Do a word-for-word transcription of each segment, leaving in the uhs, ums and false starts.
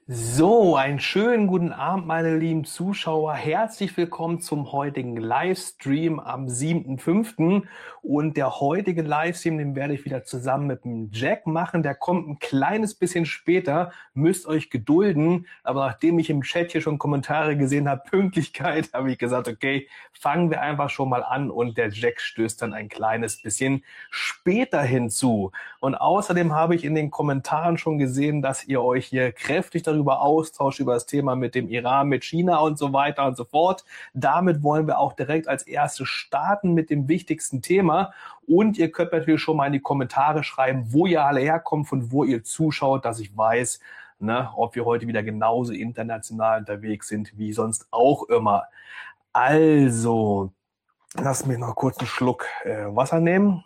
So, einen schönen guten Abend, meine lieben Zuschauer. Herzlich willkommen zum heutigen Livestream am siebten fünften Und der heutige Livestream, den werde ich wieder zusammen mit dem Jack machen. Der kommt ein kleines bisschen später, müsst euch gedulden. Aber nachdem ich im Chat hier schon Kommentare gesehen habe, Pünktlichkeit, habe ich gesagt, okay, fangen wir einfach schon mal an. Und der Jack stößt dann ein kleines bisschen später hinzu. Und außerdem habe ich in den Kommentaren schon gesehen, dass ihr euch hier kräftig darüber austauscht, über das Thema mit dem Iran, mit China und so weiter und so fort. Damit wollen wir auch direkt als erstes starten mit dem wichtigsten Thema. Und ihr könnt natürlich schon mal in die Kommentare schreiben, wo ihr alle herkommt, von wo ihr zuschaut, dass ich weiß, ne, ob wir heute wieder genauso international unterwegs sind wie sonst auch immer. Also, lasst mich noch kurz einen Schluck äh, Wasser nehmen.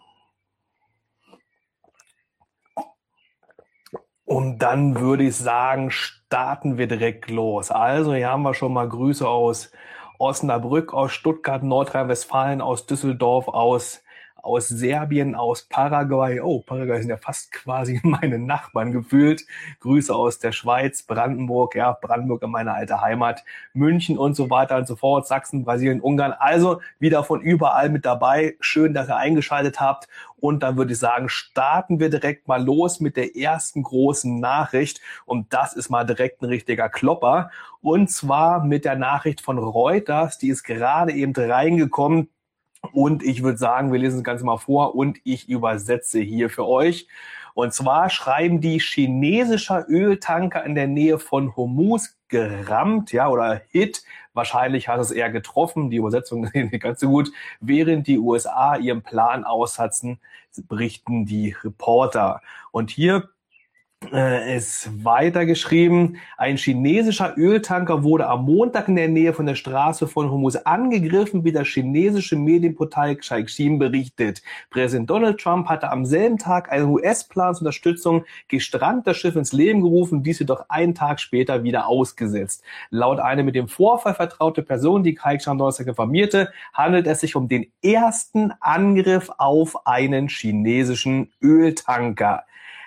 Und dann würde ich sagen, starten wir direkt los. Also hier haben wir schon mal Grüße aus Osnabrück, aus Stuttgart, Nordrhein-Westfalen, aus Düsseldorf, aus aus Serbien, aus Paraguay. Oh, Paraguay sind ja fast quasi meine Nachbarn gefühlt. Grüße aus der Schweiz, Brandenburg, ja, Brandenburg in meiner alte Heimat, München und so weiter und so fort, Sachsen, Brasilien, Ungarn. Also wieder von überall mit dabei. Schön, dass ihr eingeschaltet habt. Und dann würde ich sagen, starten wir direkt mal los mit der ersten großen Nachricht. Und das ist mal direkt ein richtiger Klopper. Und zwar mit der Nachricht von Reuters. Die ist gerade eben reingekommen. Und ich würde sagen, wir lesen das Ganze mal vor und ich übersetze hier für euch. Und zwar schreiben die, chinesischer Öltanker in der Nähe von Hormuz gerammt, ja, oder hit. Wahrscheinlich hat es eher getroffen. Die Übersetzung ist nicht ganz so gut. Während die U S A ihren Plan aussetzen, berichten die Reporter. Und hier ist weitergeschrieben, ein chinesischer Öltanker wurde am Montag in der Nähe von der Straße von Hormuz angegriffen, wie das chinesische Medienportal Caixin berichtet. Präsident Donald Trump hatte am selben Tag einen U S-Plan zur Unterstützung gestrandeter Schiffe ins Leben gerufen, dies jedoch einen Tag später wieder ausgesetzt. Laut einer mit dem Vorfall vertraute Person, die Caixin am Donnerstag informierte, handelt es sich um den ersten Angriff auf einen chinesischen Öltanker.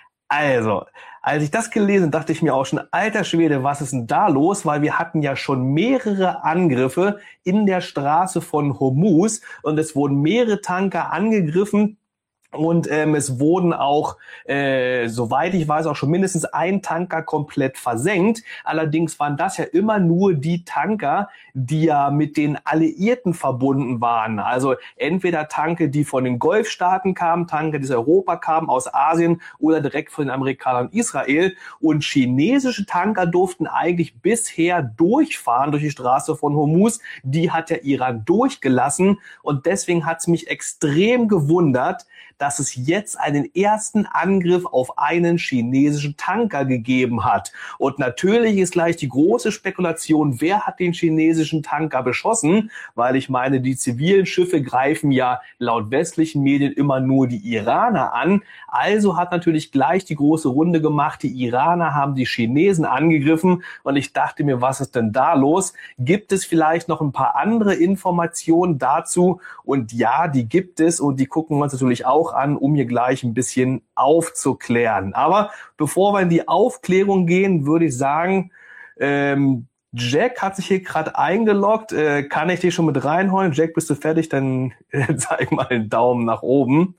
Also, als ich das gelesen habe, dachte ich mir auch schon, alter Schwede, was ist denn da los? Weil wir hatten ja schon mehrere Angriffe in der Straße von Hormuz und es wurden mehrere Tanker angegriffen. Und ähm, es wurden auch, äh, soweit ich weiß, auch schon mindestens ein Tanker komplett versenkt. Allerdings waren das ja immer nur die Tanker, die ja mit den Alliierten verbunden waren. Also entweder Tanker, die von den Golfstaaten kamen, Tanker, die aus Europa kamen, aus Asien oder direkt von den Amerikanern und Israel. Und chinesische Tanker durften eigentlich bisher durchfahren durch die Straße von Hormuz. Die hat der Iran durchgelassen. Und deswegen hat es mich extrem gewundert, dass es jetzt einen ersten Angriff auf einen chinesischen Tanker gegeben hat. Und natürlich ist gleich die große Spekulation, wer hat den chinesischen Tanker beschossen? Weil ich meine, die zivilen Schiffe greifen ja laut westlichen Medien immer nur die Iraner an. Also hat natürlich gleich die große Runde gemacht, die Iraner haben die Chinesen angegriffen. Und ich dachte mir, was ist denn da los? Gibt es vielleicht noch ein paar andere Informationen dazu? Und ja, die gibt es und die gucken wir uns natürlich auch an, um hier gleich ein bisschen aufzuklären. Aber bevor wir in die Aufklärung gehen, würde ich sagen, ähm, Jack hat sich hier gerade eingeloggt. Äh, kann ich dich schon mit reinholen? Jack, bist du fertig? Dann äh, zeig mal den Daumen nach oben.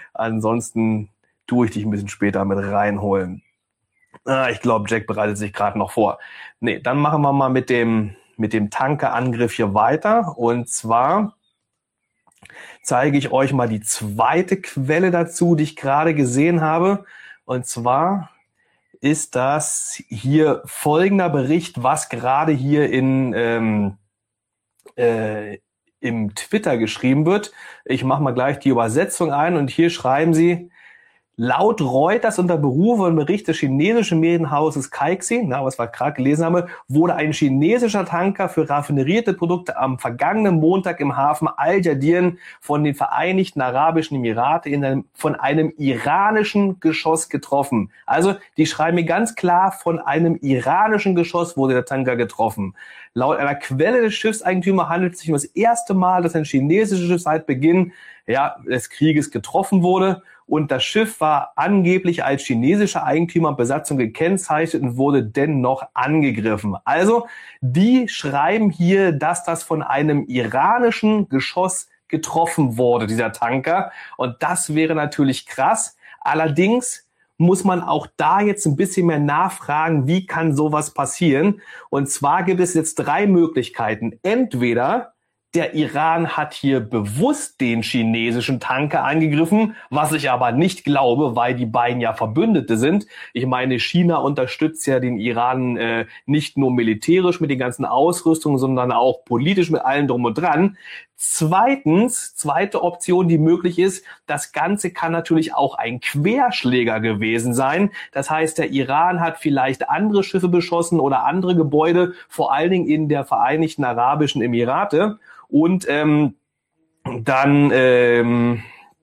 Ansonsten tue ich dich ein bisschen später mit reinholen. Ah, ich glaube, Jack bereitet sich gerade noch vor. Nee, dann machen wir mal mit dem, mit dem Tankerangriff hier weiter. Und zwar zeige ich euch mal die zweite Quelle dazu, die ich gerade gesehen habe. Und zwar ist das hier folgender Bericht, was gerade hier in ähm, äh, im Twitter geschrieben wird. Ich mache mal gleich die Übersetzung ein und hier schreiben sie: Laut Reuters unter Berufung und Bericht des chinesischen Medienhauses Caixin, na, was wir gerade gelesen haben, wurde ein chinesischer Tanker für raffinerierte Produkte am vergangenen Montag im Hafen Al-Jadin von den Vereinigten Arabischen Emiraten in einem, von einem iranischen Geschoss getroffen. Also, die schreiben mir ganz klar, von einem iranischen Geschoss wurde der Tanker getroffen. Laut einer Quelle des Schiffseigentümers handelt es sich um das erste Mal, dass ein chinesisches Schiff seit Beginn ja, des Krieges getroffen wurde. und das Schiff war angeblich als chinesische Eigentümer und Besatzung gekennzeichnet und wurde dennoch angegriffen. Also, die schreiben hier, dass das von einem iranischen Geschoss getroffen wurde, dieser Tanker. Und das wäre natürlich krass. Allerdings muss man auch da jetzt ein bisschen mehr nachfragen, wie kann sowas passieren? Und zwar gibt es jetzt drei Möglichkeiten. Entweder der Iran hat hier bewusst den chinesischen Tanker angegriffen, was ich aber nicht glaube, weil die beiden ja Verbündete sind. Ich meine, China unterstützt ja den Iran äh, nicht nur militärisch mit den ganzen Ausrüstungen, sondern auch politisch mit allem drum und dran. Zweitens, zweite Option, die möglich ist, das Ganze kann natürlich auch ein Querschläger gewesen sein. Das heißt, der Iran hat vielleicht andere Schiffe beschossen oder andere Gebäude, vor allen Dingen in der Vereinigten Arabischen Emirate. Und ähm, dann, ähm,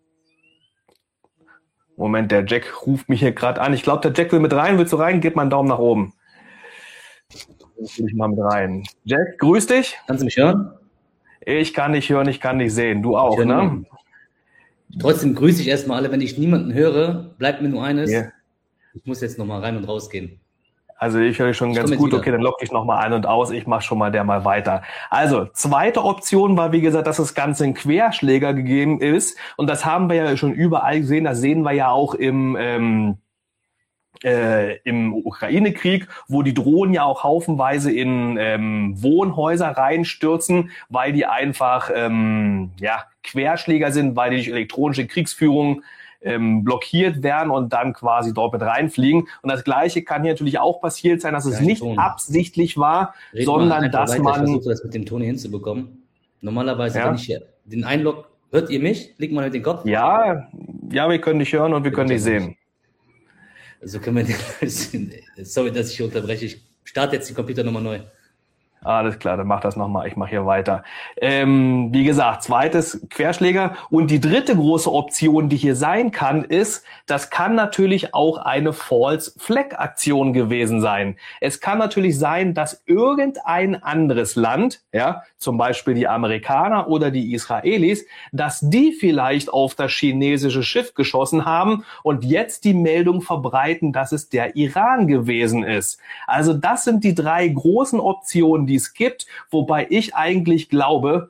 Moment, der Jack ruft mich hier gerade an. Ich glaube, der Jack will mit rein. Willst du rein? Gib mal einen Daumen nach oben. Ich will mal mit rein. Jack, grüß dich. Kannst du mich hören? Ich kann dich hören, ich kann dich sehen. Du auch, ne? Niemanden. Trotzdem grüße ich erstmal alle. Wenn ich niemanden höre, bleibt mir nur eines. Yeah. Ich muss jetzt nochmal rein und rausgehen. Also ich höre dich schon ich ganz gut. Okay, dann logge ich nochmal ein und aus. Ich mache schon mal der mal weiter. Also, zweite Option war, wie gesagt, dass das Ganze ein Querschläger gegeben ist. Und das haben wir ja schon überall gesehen. Das sehen wir ja auch im... Ähm, Äh, im Ukraine-Krieg, wo die Drohnen ja auch haufenweise in ähm, Wohnhäuser reinstürzen, weil die einfach ähm, ja Querschläger sind, weil die durch elektronische Kriegsführung ähm, blockiert werden und dann quasi dort mit reinfliegen. Und das Gleiche kann hier natürlich auch passiert sein, dass es nicht Ton. absichtlich war, Red sondern dass weiter. man... Ich versuche das mit dem Ton hinzubekommen. Normalerweise, ja. wenn ich den einlogge, hört ihr mich? Liegt mal mit dem Kopf? Ja, ja, wir können dich hören und wir können dich sehen. Also können wir, sorry, dass ich hier unterbreche, ich starte jetzt die Computernummer neu. Alles klar, dann mach das nochmal, ich mache hier weiter. Ähm, wie gesagt, zweites Querschläger. Und die dritte große Option, die hier sein kann, ist, das kann natürlich auch eine False-Flag-Aktion gewesen sein. Es kann natürlich sein, dass irgendein anderes Land, ja, zum Beispiel die Amerikaner oder die Israelis, dass die vielleicht auf das chinesische Schiff geschossen haben und jetzt die Meldung verbreiten, dass es der Iran gewesen ist. Also das sind die drei großen Optionen, die es gibt, wobei ich eigentlich glaube,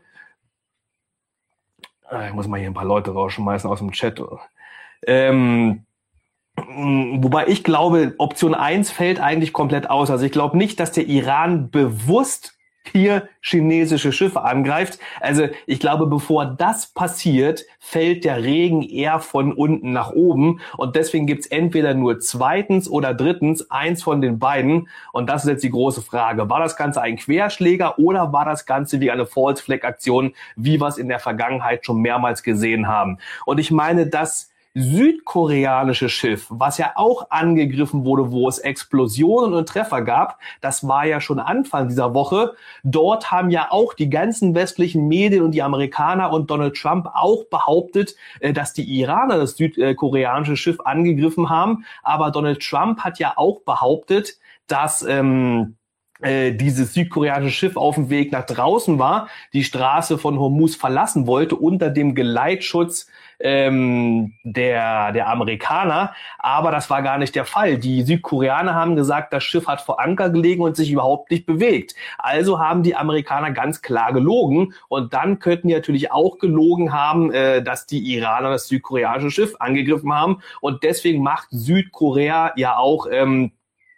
ich muss mal hier ein paar Leute rausschmeißen aus dem Chat, ähm, wobei ich glaube, Option eins fällt eigentlich komplett aus. Also ich glaube nicht, dass der Iran bewusst hier chinesische Schiffe angreift. Also ich glaube, bevor das passiert, fällt der Regen eher von unten nach oben. Und deswegen gibt's entweder nur zweitens oder drittens eins von den beiden. Und das ist jetzt die große Frage. War das Ganze ein Querschläger oder war das Ganze wie eine False-Flag-Aktion, wie wir es in der Vergangenheit schon mehrmals gesehen haben? Und ich meine, dass südkoreanische Schiff, was ja auch angegriffen wurde, wo es Explosionen und Treffer gab, das war ja schon Anfang dieser Woche. Dort haben ja auch die ganzen westlichen Medien und die Amerikaner und Donald Trump auch behauptet, dass die Iraner das südkoreanische Schiff angegriffen haben. Aber Donald Trump hat ja auch behauptet, dass ähm, dieses südkoreanische Schiff auf dem Weg nach draußen war, die Straße von Hormuz verlassen wollte unter dem Geleitschutz ähm, der der Amerikaner, aber das war gar nicht der Fall. Die Südkoreaner haben gesagt, das Schiff hat vor Anker gelegen und sich überhaupt nicht bewegt. Also haben die Amerikaner ganz klar gelogen und dann könnten die natürlich auch gelogen haben, äh, dass die Iraner das südkoreanische Schiff angegriffen haben und deswegen macht Südkorea ja auch ähm,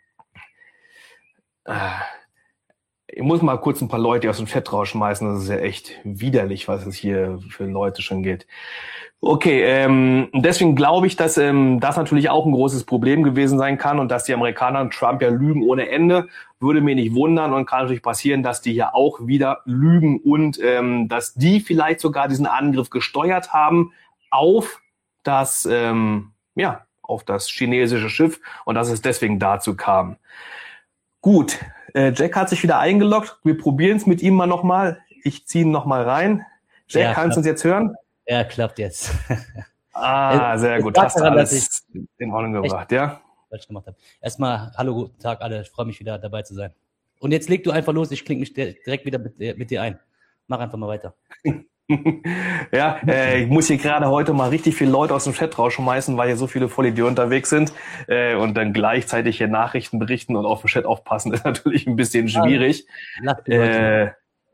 ich muss mal kurz ein paar Leute aus dem Chat rausschmeißen. Das ist ja echt widerlich, was es hier für Leute schon geht. Okay, ähm, deswegen glaube ich, dass ähm, das natürlich auch ein großes Problem gewesen sein kann und dass die Amerikaner und Trump ja lügen ohne Ende. Würde mir nicht wundern und kann natürlich passieren, dass die hier auch wieder lügen und ähm, dass die vielleicht sogar diesen Angriff gesteuert haben auf das, ähm, ja, auf das chinesische Schiff und dass es deswegen dazu kam. Gut, äh, Jack hat sich wieder eingeloggt. Wir probieren es mit ihm mal nochmal. Ich ziehe ihn nochmal rein. Jack, ja, kannst du uns jetzt hören? Ja, klappt jetzt. Ah, sehr gut. Hast du alles in Ordnung gebracht, ja? Falsch gemacht habe. Erstmal, hallo, guten Tag alle. Ich freue mich wieder dabei zu sein. Und jetzt leg du einfach los. Ich klinge mich direkt wieder mit, mit dir ein. Mach einfach mal weiter. Ja, äh, ich muss hier gerade heute mal richtig viele Leute aus dem Chat rausschmeißen, weil hier so viele Vollidioten unterwegs sind. Äh, und dann gleichzeitig hier Nachrichten berichten und auf den Chat aufpassen, ist natürlich ein bisschen schwierig. Lass die Leute. Äh,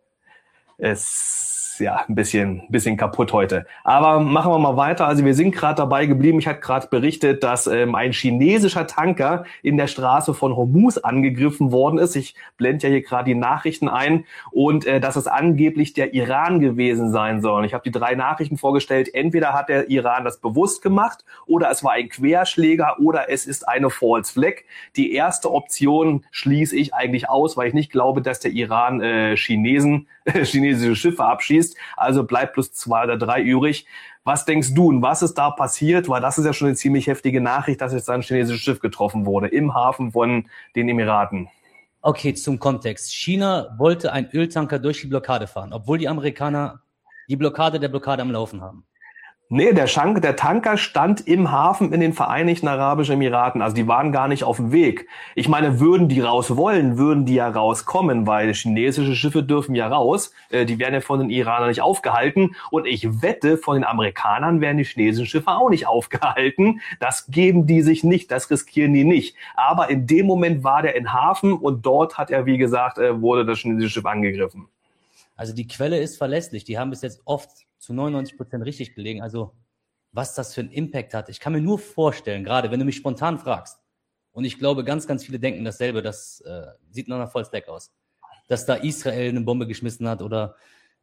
es ja ein bisschen, bisschen kaputt heute. Aber machen wir mal weiter. Also wir sind gerade dabei geblieben. Ich hatte gerade berichtet, dass ähm, ein chinesischer Tanker in der Straße von Hormuz angegriffen worden ist. Ich blende ja hier gerade die Nachrichten ein und äh, dass es angeblich der Iran gewesen sein soll. Ich habe die drei Nachrichten vorgestellt. Entweder hat der Iran das bewusst gemacht oder es war ein Querschläger oder es ist eine False Flag. Die erste Option schließe ich eigentlich aus, weil ich nicht glaube, dass der Iran äh, Chinesen, äh, chinesische Schiffe abschießt. Also bleibt plus zwei oder drei übrig. Was denkst du, und was ist da passiert? Weil das ist ja schon eine ziemlich heftige Nachricht, dass jetzt ein chinesisches Schiff getroffen wurde im Hafen von den Emiraten. Okay, zum Kontext. China wollte einen Öltanker durch die Blockade fahren, obwohl die Amerikaner die Blockade der Blockade am Laufen haben. Nee, der, Schank, der Tanker stand im Hafen in den Vereinigten Arabischen Emiraten. Also die waren gar nicht auf dem Weg. Ich meine, würden die raus wollen, würden die ja rauskommen, weil chinesische Schiffe dürfen ja raus. Äh, die werden ja von den Iranern nicht aufgehalten. Und ich wette, von den Amerikanern werden die chinesischen Schiffe auch nicht aufgehalten. Das geben die sich nicht, das riskieren die nicht. Aber in dem Moment war der in Hafen und dort hat er, wie gesagt, äh, wurde das chinesische Schiff angegriffen. Also die Quelle ist verlässlich. Die haben bis jetzt oft zu neunundneunzig Prozent richtig gelegen. Also was das für einen Impact hat. Ich kann mir nur vorstellen, gerade wenn du mich spontan fragst, und ich glaube, ganz, ganz viele denken dasselbe, das äh, sieht nach einer False Flag aus, dass da Israel eine Bombe geschmissen hat oder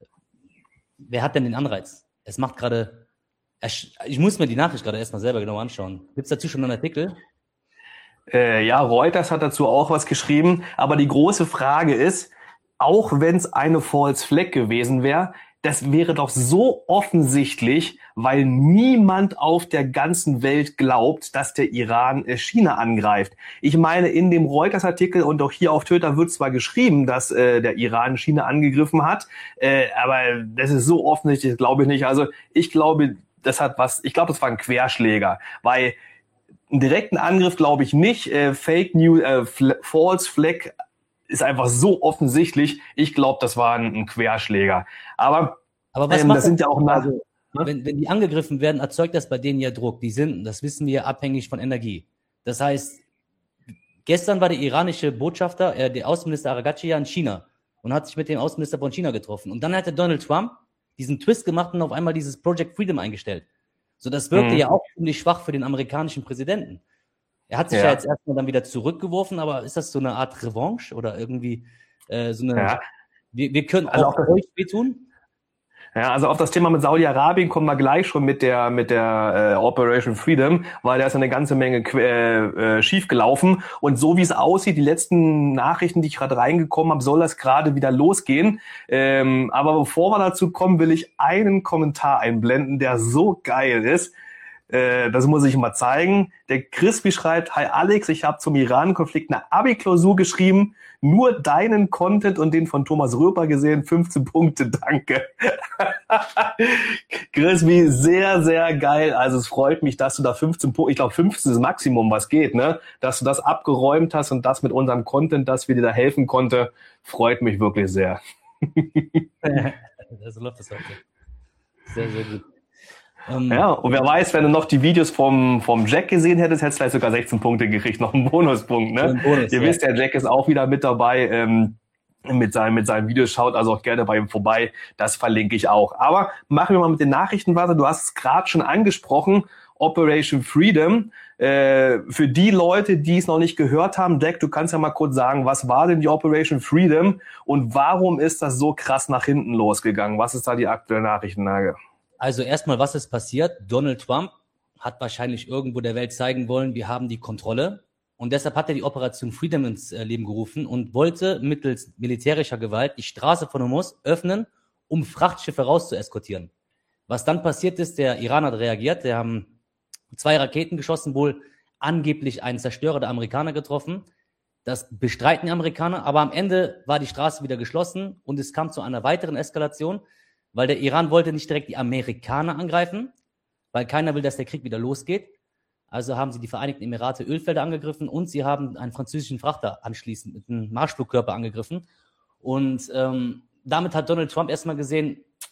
wer hat denn den Anreiz? Es macht gerade, ich muss mir die Nachricht gerade erstmal selber genau anschauen. Gibt es dazu schon einen Artikel? Äh, ja, Reuters hat dazu auch was geschrieben, aber die große Frage ist, auch wenn es eine False Flag gewesen wäre, das wäre doch so offensichtlich, weil niemand auf der ganzen Welt glaubt, dass der Iran China angreift. Ich meine, in dem Reuters-Artikel und auch hier auf Twitter wird zwar geschrieben, dass äh, der Iran China angegriffen hat, äh, aber das ist so offensichtlich, glaube ich nicht. Also ich glaube, das hat was, ich glaube, das war ein Querschläger, weil einen direkten Angriff glaube ich nicht. Äh, Fake News, äh, False Flag ist einfach so offensichtlich. Ich glaube, das war ein, ein Querschläger. Aber, Aber was ähm, macht das sind ja auch nach, also, ne? wenn, wenn die angegriffen werden, erzeugt das bei denen ja Druck. Die sind, das wissen wir, abhängig von Energie. Das heißt, gestern war der iranische Botschafter, äh, der Außenminister Aragachi ja in China und hat sich mit dem Außenminister von China getroffen. Und dann hatte Donald Trump diesen Twist gemacht und auf einmal dieses Project Freedom eingestellt. So, das wirkte mhm. ja auch ziemlich schwach für den amerikanischen Präsidenten. Er hat sich ja, ja jetzt erstmal dann wieder zurückgeworfen, aber ist das so eine Art Revanche oder irgendwie äh, so eine, ja. wir, wir können also auch, auch euch wehtun? Ja, also auf das Thema mit Saudi-Arabien kommen wir gleich schon mit der mit der äh, Operation Freedom, weil da ist eine ganze Menge äh, äh, schief gelaufen und so wie es aussieht, die letzten Nachrichten, die ich gerade reingekommen habe, soll das gerade wieder losgehen. Ähm, aber bevor wir dazu kommen, will ich einen Kommentar einblenden, der so geil ist. Äh, das muss ich mal zeigen. Der Crispy schreibt: Hi Alex, ich habe zum Iran-Konflikt eine Abi-Klausur geschrieben, nur deinen Content und den von Thomas Röper gesehen, fünfzehn Punkte, danke. Crispy, sehr, sehr geil. Also es freut mich, dass du da fünfzehn Punkte, ich glaube fünfzehn ist das Maximum, was geht, ne? Dass du das abgeräumt hast und das mit unserem Content, dass wir dir da helfen konnte, freut mich wirklich sehr. Also läuft das heute. Sehr, sehr gut. Ja, und wer weiß, wenn du noch die Videos vom, vom Jack gesehen hättest, hättest du vielleicht sogar sechzehn Punkte gekriegt, noch einen Bonuspunkt, ne? Ein Bonus, Ihr ja. wisst, der Jack ist auch wieder mit dabei, ähm, mit seinen, mit seinen Videos, schaut also auch gerne bei ihm vorbei, das verlinke ich auch. Aber machen wir mal mit den Nachrichten weiter, du hast es gerade schon angesprochen, Operation Freedom, äh, für die Leute, die es noch nicht gehört haben, Jack, du kannst ja mal kurz sagen, was war denn die Operation Freedom und warum ist das so krass nach hinten losgegangen? Was ist da die aktuelle Nachrichtenlage? Also erstmal, was ist passiert? Donald Trump hat wahrscheinlich irgendwo der Welt zeigen wollen, wir haben die Kontrolle. Und deshalb hat er die Operation Freedom ins Leben gerufen und wollte mittels militärischer Gewalt die Straße von Hormuz öffnen, um Frachtschiffe rauszueskortieren. Was dann passiert ist, der Iran hat reagiert, der haben zwei Raketen geschossen, wohl angeblich einen Zerstörer der Amerikaner getroffen. Das bestreiten die Amerikaner, aber am Ende war die Straße wieder geschlossen und es kam zu einer weiteren Eskalation, weil der Iran wollte nicht direkt die Amerikaner angreifen, weil keiner will, dass der Krieg wieder losgeht. Also haben sie die Vereinigten Emirate Ölfelder angegriffen und sie haben einen französischen Frachter anschließend mit einem Marschflugkörper angegriffen. Und ähm, damit hat Donald Trump erstmal gesehen,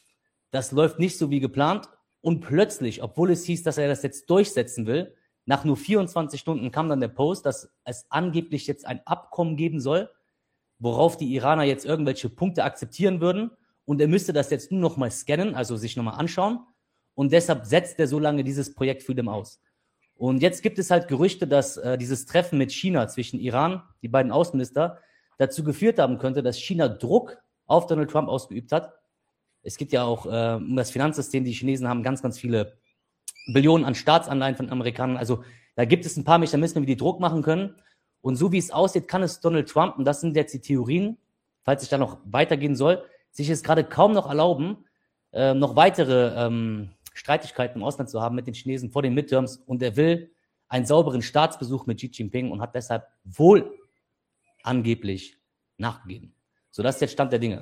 das läuft nicht so wie geplant. Und plötzlich, obwohl es hieß, dass er das jetzt durchsetzen will, nach nur vierundzwanzig Stunden kam dann der Post, dass es angeblich jetzt ein Abkommen geben soll, worauf die Iraner jetzt irgendwelche Punkte akzeptieren würden. Und er müsste das jetzt nur noch mal scannen, also sich nochmal anschauen. Und deshalb setzt er so lange dieses Projekt Freedom aus. Und jetzt gibt es halt Gerüchte, dass äh, dieses Treffen mit China zwischen Iran, die beiden Außenminister, dazu geführt haben könnte, dass China Druck auf Donald Trump ausgeübt hat. Es gibt ja auch äh, um das Finanzsystem, die Chinesen haben ganz, ganz viele Billionen an Staatsanleihen von Amerikanern. Also da gibt es ein paar Mechanismen, wie die Druck machen können. Und so wie es aussieht, kann es Donald Trump, und das sind jetzt die Theorien, falls es da noch weitergehen soll, sich es gerade kaum noch erlauben, äh, noch weitere ähm, Streitigkeiten im Ausland zu haben mit den Chinesen vor den Midterms. Und er will einen sauberen Staatsbesuch mit Xi Jinping und hat deshalb wohl angeblich nachgegeben. So, das ist jetzt Stand der Dinge.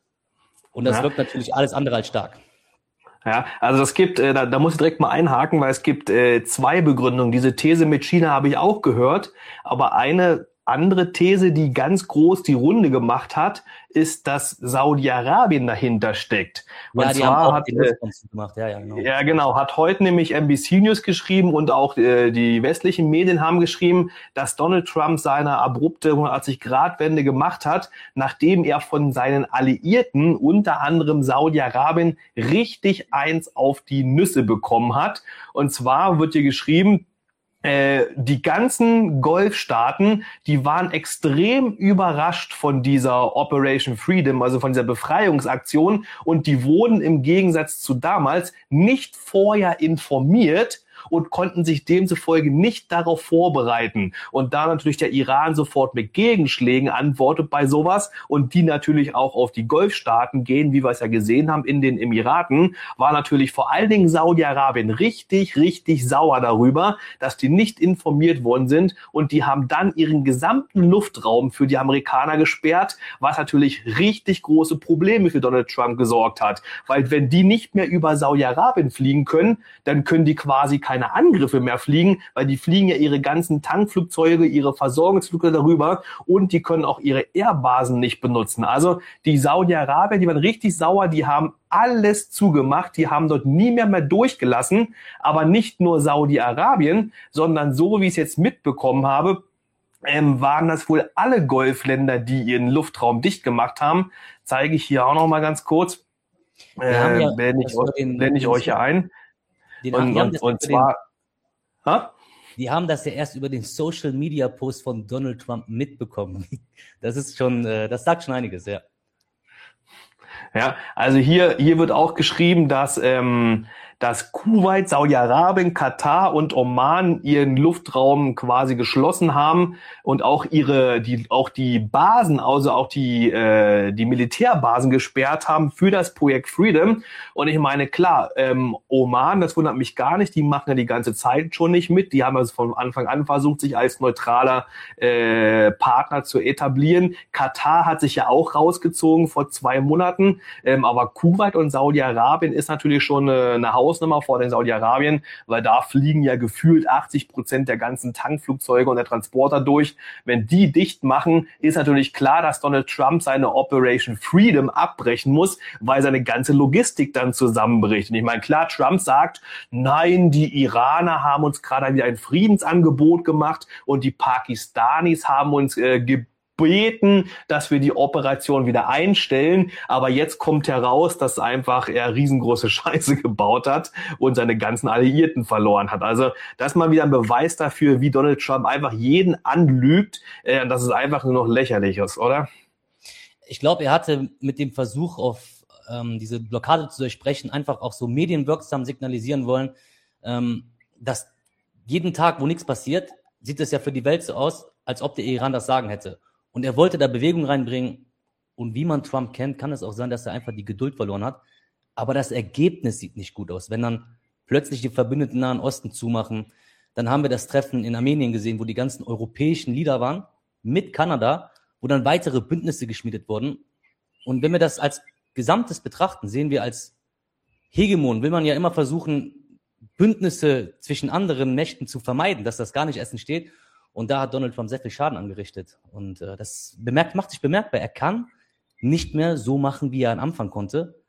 Und das ja. wirkt natürlich alles andere als stark. Ja, also es gibt, äh, da, da muss ich direkt mal einhaken, weil es gibt äh, zwei Begründungen. Diese These mit China habe ich auch gehört, aber eine andere These, die ganz groß die Runde gemacht hat, ist, dass Saudi-Arabien dahinter steckt. Und ja, die zwar haben auch hat den äh, gemacht. Ja, ja, genau. ja genau, hat heute nämlich N B C News geschrieben und auch äh, die westlichen Medien haben geschrieben, dass Donald Trump seine abrupte hundertachtzig-Grad-Wende gemacht hat, nachdem er von seinen Alliierten, unter anderem Saudi-Arabien, richtig eins auf die Nüsse bekommen hat. Und zwar wird hier geschrieben, Äh, die ganzen Golfstaaten, die waren extrem überrascht von dieser Operation Freedom, also von dieser Befreiungsaktion, und die wurden im Gegensatz zu damals nicht vorher informiert und konnten sich demzufolge nicht darauf vorbereiten. Und da natürlich der Iran sofort mit Gegenschlägen antwortet bei sowas und die natürlich auch auf die Golfstaaten gehen, wie wir es ja gesehen haben in den Emiraten, war natürlich vor allen Dingen Saudi-Arabien richtig, richtig sauer darüber, dass die nicht informiert worden sind, und die haben dann ihren gesamten Luftraum für die Amerikaner gesperrt, was natürlich richtig große Probleme für Donald Trump gesorgt hat. Weil wenn die nicht mehr über Saudi-Arabien fliegen können, dann können die quasi keine Angriffe mehr fliegen, weil die fliegen ja ihre ganzen Tankflugzeuge, ihre Versorgungsflugzeuge darüber, und die können auch ihre Airbasen nicht benutzen. Also die Saudi-Arabier, die waren richtig sauer, die haben alles zugemacht, die haben dort nie mehr mehr durchgelassen, aber nicht nur Saudi-Arabien, sondern so wie ich es jetzt mitbekommen habe, ähm, waren das wohl alle Golfländer, die ihren Luftraum dicht gemacht haben. Zeige ich hier auch noch mal ganz kurz. Äh, ja, blende ich, blende ich euch hier ein. Den, und, und, und zwar, den, die haben das ja erst über den Social Media Post von Donald Trump mitbekommen. Das ist schon, das sagt schon einiges, ja. Ja, also hier, hier wird auch geschrieben, dass, ähm, dass Kuwait, Saudi-Arabien, Katar und Oman ihren Luftraum quasi geschlossen haben und auch ihre, die, auch die Basen, also auch die, äh, die Militärbasen gesperrt haben für das Projekt Freedom. Und ich meine, klar, ähm, Oman, das wundert mich gar nicht, die machen ja die ganze Zeit schon nicht mit. Die haben also von Anfang an versucht, sich als neutraler äh, Partner zu etablieren. Katar hat sich ja auch rausgezogen vor zwei Monaten. Ähm, aber Kuwait und Saudi-Arabien ist natürlich schon eine, eine Hausnummer vor den Saudi-Arabien, weil da fliegen ja gefühlt achtzig Prozent der ganzen Tankflugzeuge und der Transporter durch. Wenn die dicht machen, ist natürlich klar, dass Donald Trump seine Operation Freedom abbrechen muss, weil seine ganze Logistik dann zusammenbricht. Und ich meine, klar, Trump sagt, nein, die Iraner haben uns gerade wieder ein Friedensangebot gemacht und die Pakistanis haben uns äh, gebeten, beten, dass wir die Operation wieder einstellen, aber jetzt kommt heraus, dass einfach er riesengroße Scheiße gebaut hat und seine ganzen Alliierten verloren hat. Also das ist mal wieder ein Beweis dafür, wie Donald Trump einfach jeden anlügt, äh, dass es einfach nur noch lächerlich ist, oder? Ich glaube, er hatte mit dem Versuch, auf ähm, diese Blockade zu durchbrechen, einfach auch so medienwirksam signalisieren wollen, ähm, dass jeden Tag, wo nichts passiert, sieht es ja für die Welt so aus, als ob der Iran das Sagen hätte. Und er wollte da Bewegung reinbringen. Und wie man Trump kennt, kann es auch sein, dass er einfach die Geduld verloren hat. Aber das Ergebnis sieht nicht gut aus. Wenn dann plötzlich die Verbündeten im Nahen Osten zumachen, dann haben wir das Treffen in Armenien gesehen, wo die ganzen europäischen Leader waren, mit Kanada, wo dann weitere Bündnisse geschmiedet wurden. Und wenn wir das als Gesamtes betrachten, sehen wir als Hegemon, will man ja immer versuchen, Bündnisse zwischen anderen Mächten zu vermeiden, dass das gar nicht erst entsteht. Und da hat Donald Trump sehr viel Schaden angerichtet. Und äh, das bemerkt, macht sich bemerkbar. Er kann nicht mehr so machen, wie er am Anfang konnte,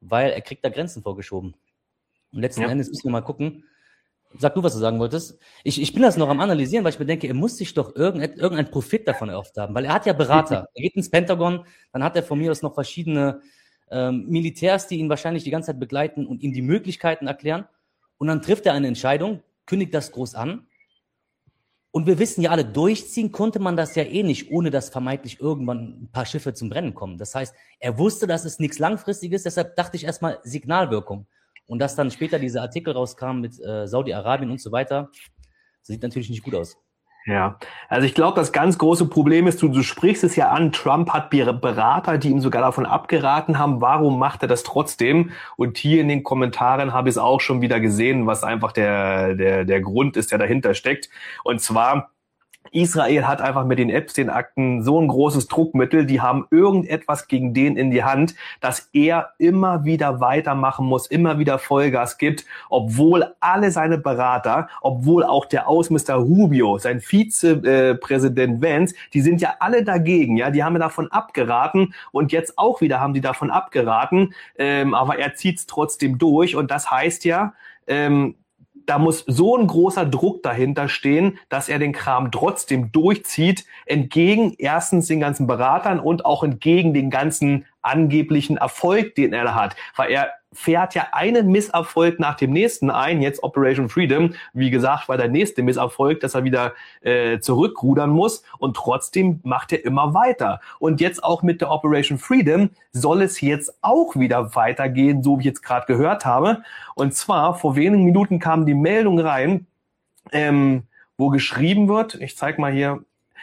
weil er kriegt da Grenzen vorgeschoben. Und letzten Ja. Endes müssen wir mal gucken. Sag du, was du sagen wolltest. Ich, ich bin das noch am Analysieren, weil ich mir denke, er muss sich doch irgendein, irgendein Profit davon erhofft haben, weil er hat ja Berater. Er geht ins Pentagon, dann hat er von mir aus noch verschiedene ähm, Militärs, die ihn wahrscheinlich die ganze Zeit begleiten und ihm die Möglichkeiten erklären. Und dann trifft er eine Entscheidung, kündigt das groß an. Und wir wissen ja alle, durchziehen konnte man das ja eh nicht, ohne dass vermeintlich irgendwann ein paar Schiffe zum Brennen kommen. Das heißt, er wusste, dass es nichts Langfristiges, deshalb dachte ich erstmal Signalwirkung. Und dass dann später diese Artikel rauskamen mit äh, Saudi-Arabien und so weiter, sieht natürlich nicht gut aus. Ja, also ich glaube, das ganz große Problem ist, du, du sprichst es ja an, Trump hat Berater, die ihm sogar davon abgeraten haben, warum macht er das trotzdem? Und hier in den Kommentaren habe ich es auch schon wieder gesehen, was einfach der, der, der Grund ist, der dahinter steckt. Und zwar, Israel hat einfach mit den Epstein-Akten so ein großes Druckmittel, die haben irgendetwas gegen den in die Hand, dass er immer wieder weitermachen muss, immer wieder Vollgas gibt, obwohl alle seine Berater, obwohl auch der Außenminister Rubio, sein Vizepräsident Vance, die sind ja alle dagegen, ja, die haben davon abgeraten und jetzt auch wieder haben die davon abgeraten, ähm, aber er zieht es trotzdem durch und das heißt ja, ähm, da muss so ein großer Druck dahinter stehen, dass er den Kram trotzdem durchzieht, entgegen erstens den ganzen Beratern und auch entgegen den ganzen angeblichen Erfolg, den er hat. Weil er fährt ja einen Misserfolg nach dem nächsten ein, jetzt Operation Freedom. Wie gesagt, war der nächste Misserfolg, dass er wieder äh, zurückrudern muss und trotzdem macht er immer weiter. Und jetzt auch mit der Operation Freedom soll es jetzt auch wieder weitergehen, so wie ich jetzt gerade gehört habe. Und zwar, vor wenigen Minuten kam die Meldung rein, ähm, wo geschrieben wird, ich zeige mal hier,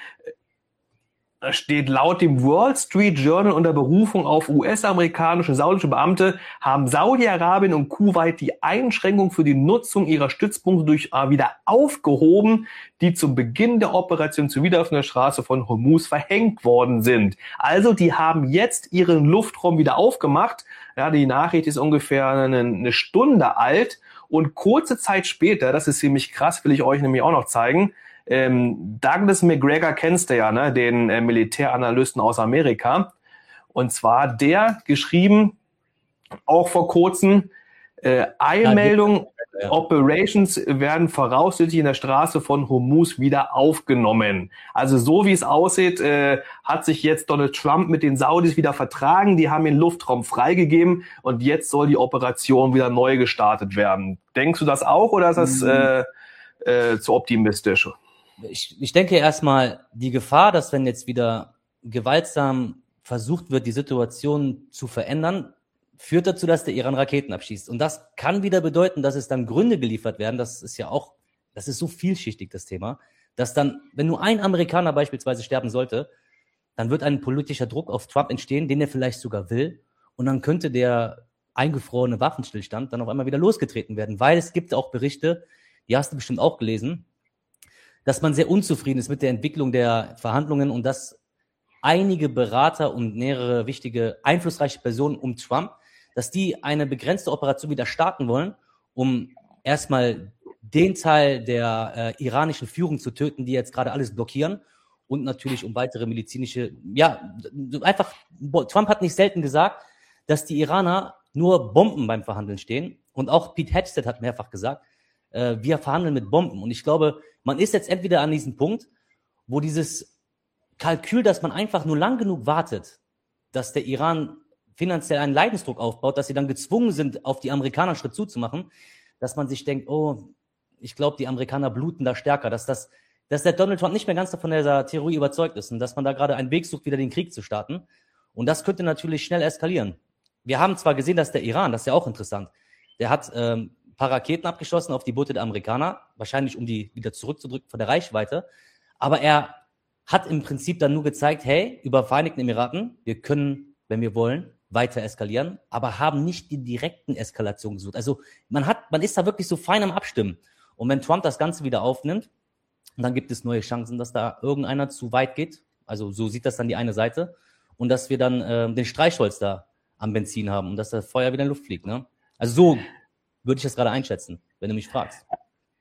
da steht, laut dem Wall Street Journal unter Berufung auf U S-amerikanische, saudische Beamte haben Saudi-Arabien und Kuwait die Einschränkung für die Nutzung ihrer Stützpunkte durch äh, wieder aufgehoben, die zum Beginn der Operation zur Wiederöffnung der Straße von Hormuz verhängt worden sind. Also die haben jetzt ihren Luftraum wieder aufgemacht. Ja, die Nachricht ist ungefähr eine, eine Stunde alt und kurze Zeit später, das ist ziemlich krass, will ich euch nämlich auch noch zeigen, Ähm, Douglas Macgregor kennst du ja, ne, den äh, Militäranalysten aus Amerika. Und zwar der geschrieben, auch vor kurzem, äh, Eilmeldung, ja, Operations werden voraussichtlich in der Straße von Hormuz wieder aufgenommen. Also so wie es aussieht, äh, hat sich jetzt Donald Trump mit den Saudis wieder vertragen. Die haben den Luftraum freigegeben und jetzt soll die Operation wieder neu gestartet werden. Denkst du das auch oder ist das äh, äh, zu optimistisch? Ich, ich denke erstmal, die Gefahr, dass wenn jetzt wieder gewaltsam versucht wird, die Situation zu verändern, führt dazu, dass der Iran Raketen abschießt. Und das kann wieder bedeuten, dass es dann Gründe geliefert werden. Das ist ja auch, das ist so vielschichtig, das Thema, dass dann, wenn nur ein Amerikaner beispielsweise sterben sollte, dann wird ein politischer Druck auf Trump entstehen, den er vielleicht sogar will. Und dann könnte der eingefrorene Waffenstillstand dann auf einmal wieder losgetreten werden. Weil es gibt auch Berichte, die hast du bestimmt auch gelesen, dass man sehr unzufrieden ist mit der Entwicklung der Verhandlungen und dass einige Berater und mehrere wichtige, einflussreiche Personen um Trump, dass die eine begrenzte Operation wieder starten wollen, um erstmal den Teil der äh, iranischen Führung zu töten, die jetzt gerade alles blockieren und natürlich um weitere medizinische, ja, einfach, Trump hat nicht selten gesagt, dass die Iraner nur Bomben beim Verhandeln stehen und auch Pete Hegseth hat mehrfach gesagt, äh, wir verhandeln mit Bomben und ich glaube, man ist jetzt entweder an diesem Punkt, wo dieses Kalkül, dass man einfach nur lang genug wartet, dass der Iran finanziell einen Leidensdruck aufbaut, dass sie dann gezwungen sind, auf die Amerikaner Schritt zuzumachen, dass man sich denkt, oh, ich glaube, die Amerikaner bluten da stärker, dass das, dass der Donald Trump nicht mehr ganz davon dieser Theorie überzeugt ist und dass man da gerade einen Weg sucht, wieder den Krieg zu starten. Und das könnte natürlich schnell eskalieren. Wir haben zwar gesehen, dass der Iran, das ist ja auch interessant, der hat ähm, ein paar Raketen abgeschossen auf die Boote der Amerikaner, wahrscheinlich um die wieder zurückzudrücken von der Reichweite. Aber er hat im Prinzip dann nur gezeigt, hey, über Vereinigten Emiraten, wir können, wenn wir wollen, weiter eskalieren, aber haben nicht die direkten Eskalationen gesucht. Also man hat, man ist da wirklich so fein am Abstimmen. Und wenn Trump das Ganze wieder aufnimmt, dann gibt es neue Chancen, dass da irgendeiner zu weit geht. Also so sieht das dann die eine Seite. Und dass wir dann äh, den Streichholz da am Benzin haben und dass das Feuer wieder in die Luft fliegt. Ne? Also so würde ich das gerade einschätzen, wenn du mich fragst.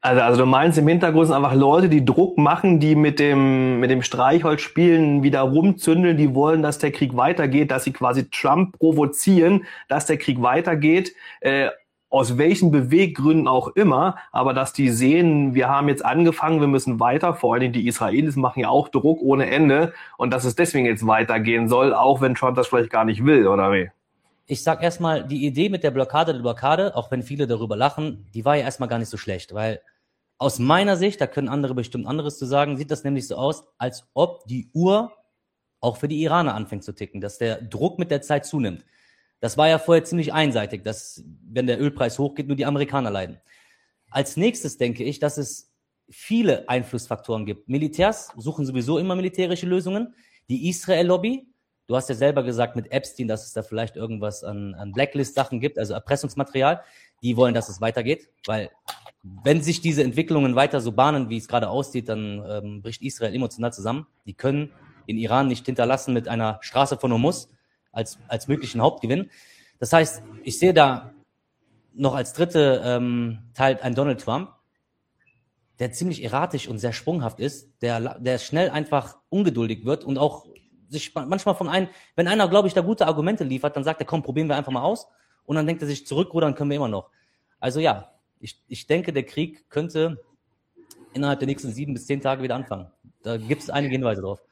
Also, also du meinst im Hintergrund sind einfach Leute, die Druck machen, die mit dem, mit dem Streichholz spielen, wieder rumzündeln, die wollen, dass der Krieg weitergeht, dass sie quasi Trump provozieren, dass der Krieg weitergeht, äh, aus welchen Beweggründen auch immer, aber dass die sehen, wir haben jetzt angefangen, wir müssen weiter, vor allen Dingen die Israelis machen ja auch Druck ohne Ende und dass es deswegen jetzt weitergehen soll, auch wenn Trump das vielleicht gar nicht will, oder wie? Ich sag erstmal, die Idee mit der Blockade der Blockade, auch wenn viele darüber lachen, die war ja erstmal gar nicht so schlecht, weil aus meiner Sicht, da können andere bestimmt anderes zu sagen, sieht das nämlich so aus, als ob die Uhr auch für die Iraner anfängt zu ticken, dass der Druck mit der Zeit zunimmt. Das war ja vorher ziemlich einseitig, dass, wenn der Ölpreis hochgeht, nur die Amerikaner leiden. Als nächstes denke ich, dass es viele Einflussfaktoren gibt. Militärs suchen sowieso immer militärische Lösungen. Die Israel-Lobby, du hast ja selber gesagt mit Epstein, dass es da vielleicht irgendwas an, an Blacklist-Sachen gibt, also Erpressungsmaterial. Die wollen, dass es weitergeht, weil wenn sich diese Entwicklungen weiter so bahnen, wie es gerade aussieht, dann ähm, bricht Israel emotional zusammen. Die können den Iran nicht hinterlassen mit einer Straße von Hormuz als, als möglichen Hauptgewinn. Das heißt, ich sehe da noch als dritte ähm, Teil einen Donald Trump, der ziemlich erratisch und sehr sprunghaft ist, der, der schnell einfach ungeduldig wird und auch sich manchmal von einem, wenn einer, glaube ich, da gute Argumente liefert, dann sagt er, komm, probieren wir einfach mal aus und dann denkt er sich, zurückrudern können wir immer noch. Also ja, ich, ich denke, der Krieg könnte innerhalb der nächsten sieben bis zehn Tage wieder anfangen. Da gibt es einige Hinweise drauf.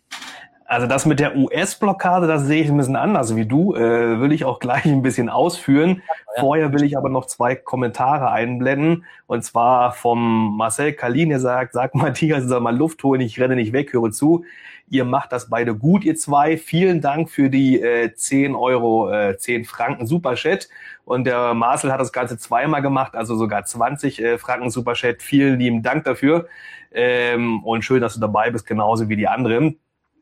Also das mit der U S-Blockade, das sehe ich ein bisschen anders wie du, äh, will ich auch gleich ein bisschen ausführen. Ja. Vorher will ich aber noch zwei Kommentare einblenden, und zwar vom Marcel Kalin, der sagt, sag Matthias, soll mal Luft holen, ich renne nicht weg, höre zu. Ihr macht das beide gut, ihr zwei. Vielen Dank für die äh, zehn Euro, äh, zehn Franken Superchat. Und der Marcel hat das Ganze zweimal gemacht, also sogar zwanzig äh, Franken Superchat. Vielen lieben Dank dafür. Ähm, und schön, dass du dabei bist, genauso wie die anderen.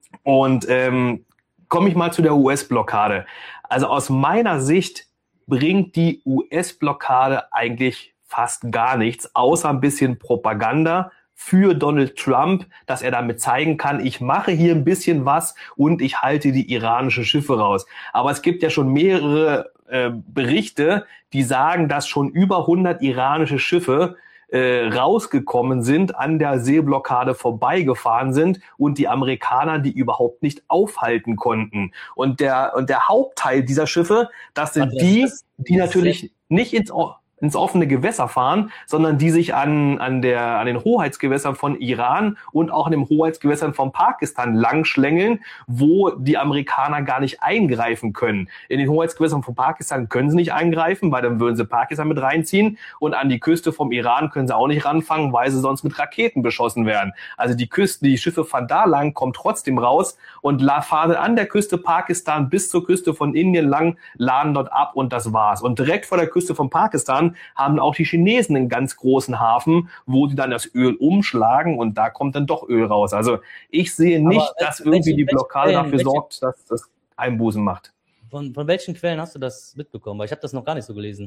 Und ähm, komme ich mal zu der U S-Blockade. Also aus meiner Sicht bringt die U S-Blockade eigentlich fast gar nichts, außer ein bisschen Propaganda für Donald Trump, dass er damit zeigen kann, ich mache hier ein bisschen was und ich halte die iranischen Schiffe raus. Aber es gibt ja schon mehrere äh, Berichte, die sagen, dass schon über hundert iranische Schiffe äh, rausgekommen sind, an der Seeblockade vorbeigefahren sind und die Amerikaner die überhaupt nicht aufhalten konnten. Und der, und der Hauptteil dieser Schiffe, das sind die, die natürlich nicht ins ins offene Gewässer fahren, sondern die sich an, an, der, an den Hoheitsgewässern von Iran und auch an den Hoheitsgewässern von Pakistan langschlängeln, wo die Amerikaner gar nicht eingreifen können. In den Hoheitsgewässern von Pakistan können sie nicht eingreifen, weil dann würden sie Pakistan mit reinziehen, und an die Küste vom Iran können sie auch nicht ranfangen, weil sie sonst mit Raketen beschossen werden. Also die Küsten, die Schiffe fahren da lang, kommen trotzdem raus und fahren an der Küste Pakistan bis zur Küste von Indien lang, laden dort ab und das war's. Und direkt vor der Küste von Pakistan haben auch die Chinesen einen ganz großen Hafen, wo sie dann das Öl umschlagen und da kommt dann doch Öl raus. Also ich sehe nicht, Aber dass welche, irgendwie die Blockade Quellen, dafür welche, sorgt, dass das Einbußen macht. Von, von welchen Quellen hast du das mitbekommen? Weil ich habe das noch gar nicht so gelesen.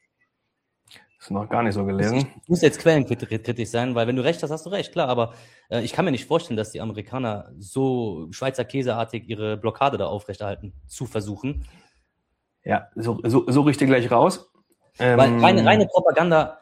Das ist noch gar nicht so gelesen. Ich muss jetzt quellenkritisch sein, weil wenn du recht hast, hast du recht, klar. Aber äh, ich kann mir nicht vorstellen, dass die Amerikaner so Schweizer Käseartig ihre Blockade da aufrechterhalten zu versuchen. Ja, so, so, so richte gleich raus. Weil reine, reine Propaganda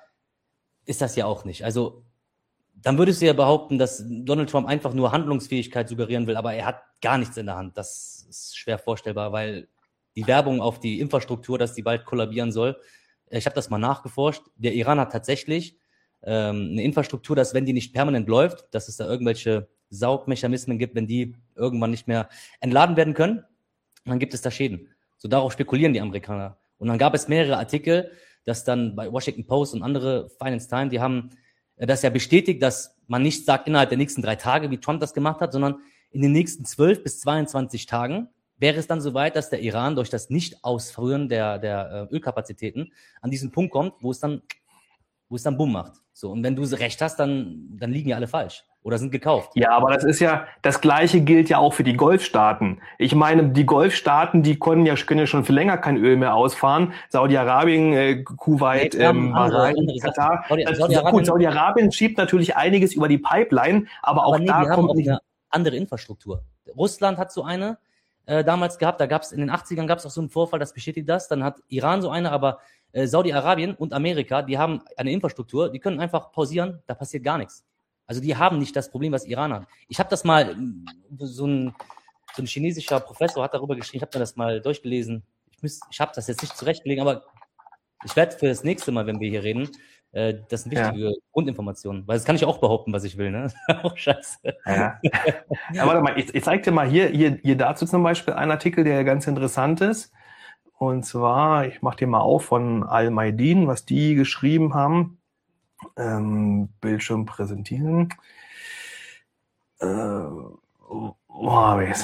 ist das ja auch nicht. Also dann würdest du ja behaupten, dass Donald Trump einfach nur Handlungsfähigkeit suggerieren will, aber er hat gar nichts in der Hand. Das ist schwer vorstellbar, weil die Werbung auf die Infrastruktur, dass die bald kollabieren soll, ich habe das mal nachgeforscht, der Iran hat tatsächlich ähm, eine Infrastruktur, dass wenn die nicht permanent läuft, dass es da irgendwelche Saugmechanismen gibt, wenn die irgendwann nicht mehr entladen werden können, dann gibt es da Schäden. So darauf spekulieren die Amerikaner. Und dann gab es mehrere Artikel, dass dann bei Washington Post und andere Finance Times, die haben das ja bestätigt, dass man nicht sagt innerhalb der nächsten drei Tage, wie Trump das gemacht hat, sondern in den nächsten zwölf bis zweiundzwanzig Tagen wäre es dann soweit, dass der Iran durch das Nicht-Ausführen der, der Ölkapazitäten an diesen Punkt kommt, wo es dann, wo es dann Bumm macht. So, und wenn du recht hast, dann, dann liegen ja alle falsch. Oder sind gekauft. Ja, aber das ist ja, das Gleiche gilt ja auch für die Golfstaaten. Ich meine, die Golfstaaten, die können ja, können ja schon für länger kein Öl mehr ausfahren. Saudi-Arabien, äh, Kuwait, nee, ähm, Bahrain, Katar. Saudi, Saudi-Arabien, gut, Saudi-Arabien schiebt natürlich einiges über die Pipeline, aber, aber auch nee, da die kommt haben auch nicht eine andere Infrastruktur. Russland hat so eine äh, damals gehabt, da gab es in den achtzigern gab es auch so einen Vorfall, das bestätigt das. Dann hat Iran so eine, aber Äh, Saudi-Arabien und Amerika, die haben eine Infrastruktur, die können einfach pausieren, da passiert gar nichts. Also die haben nicht das Problem, was Iran hat. Ich habe das mal, so ein, so ein chinesischer Professor hat darüber geschrieben, ich habe mir das mal durchgelesen. Ich, müß, ich habe das jetzt nicht zurechtgelegt, aber ich werde für das nächste Mal, wenn wir hier reden, äh, das sind wichtige ja. Grundinformationen, weil das kann ich auch behaupten, was ich will, ne? Auch scheiße. Ja. Ja, warte mal, ich, ich zeig dir mal hier, hier, hier dazu zum Beispiel einen Artikel, der ganz interessant ist. Und zwar, ich mache dir mal auf von Al-Maidin, was die geschrieben haben. Ähm, Bildschirm präsentieren. Äh, wo habe ich es?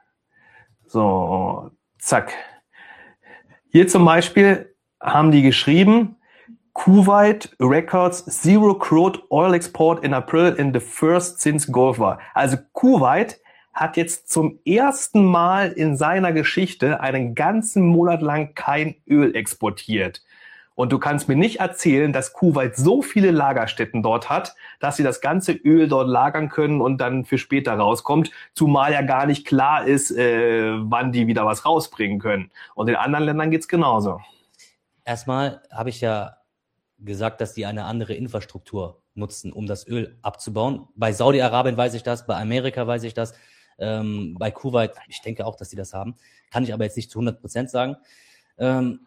So, zack. Hier zum Beispiel haben die geschrieben, Kuwait records zero crude oil export in April in the first since Gulf War. Also Kuwait hat jetzt zum ersten Mal in seiner Geschichte einen ganzen Monat lang kein Öl exportiert. Und du kannst mir nicht erzählen, dass Kuwait so viele Lagerstätten dort hat, dass sie das ganze Öl dort lagern können und dann für später rauskommt, zumal ja gar nicht klar ist, äh, wann die wieder was rausbringen können. Und in anderen Ländern geht's genauso. Erstmal habe ich ja gesagt, dass die eine andere Infrastruktur nutzen, um das Öl abzubauen. Bei Saudi-Arabien weiß ich das, bei Amerika weiß ich das, ähm, bei Kuwait, ich denke auch, dass die das haben. Kann ich aber jetzt nicht zu hundert Prozent sagen. Ähm,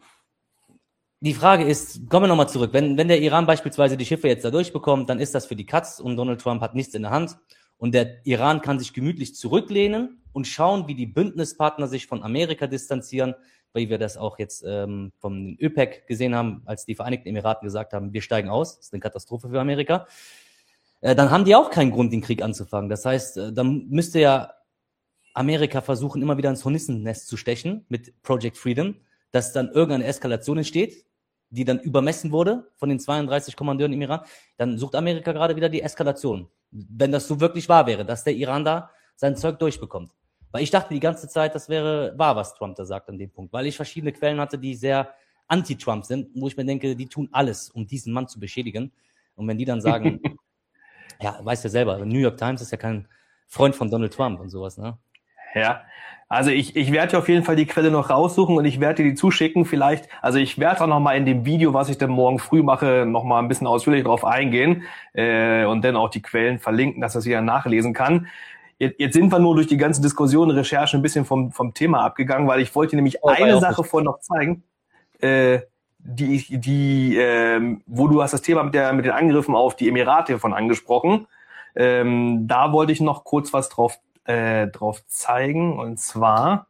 die Frage ist, kommen wir nochmal zurück, wenn, wenn der Iran beispielsweise die Schiffe jetzt da durchbekommt, dann ist das für die Katz und Donald Trump hat nichts in der Hand und der Iran kann sich gemütlich zurücklehnen und schauen, wie die Bündnispartner sich von Amerika distanzieren, wie wir das auch jetzt ähm, vom ÖPEC gesehen haben, als die Vereinigten Emiraten gesagt haben, wir steigen aus, das ist eine Katastrophe für Amerika, äh, dann haben die auch keinen Grund, den Krieg anzufangen. Das heißt, äh, dann müsste ja Amerika versuchen, immer wieder ins Hornissennest zu stechen mit Project Freedom, dass dann irgendeine Eskalation entsteht, die dann übermessen wurde von den zweiunddreißig Kommandeuren im Iran, dann sucht Amerika gerade wieder die Eskalation. Wenn das so wirklich wahr wäre, dass der Iran da sein Zeug durchbekommt. Weil ich dachte die ganze Zeit, das wäre wahr, was Trump da sagt an dem Punkt. Weil ich verschiedene Quellen hatte, die sehr anti-Trump sind, wo ich mir denke, die tun alles, um diesen Mann zu beschädigen. Und wenn die dann sagen, ja, weißt du selber, New York Times ist ja kein Freund von Donald Trump und sowas, ne? Ja, also ich, ich werde dir auf jeden Fall die Quelle noch raussuchen und ich werde dir die zuschicken. Vielleicht, also ich werde auch nochmal in dem Video, was ich dann morgen früh mache, nochmal ein bisschen ausführlich drauf eingehen äh, und dann auch die Quellen verlinken, dass das jeder nachlesen kann. Jetzt, jetzt sind wir nur durch die ganzen Diskussionen, Recherchen ein bisschen vom, vom Thema abgegangen, weil ich wollte dir nämlich oh, eine Sache vorhin noch zeigen, äh, die, die, äh, wo du hast das Thema mit, der, mit den Angriffen auf die Emirate davon angesprochen. Ähm, da wollte ich noch kurz was drauf Äh, drauf zeigen, und zwar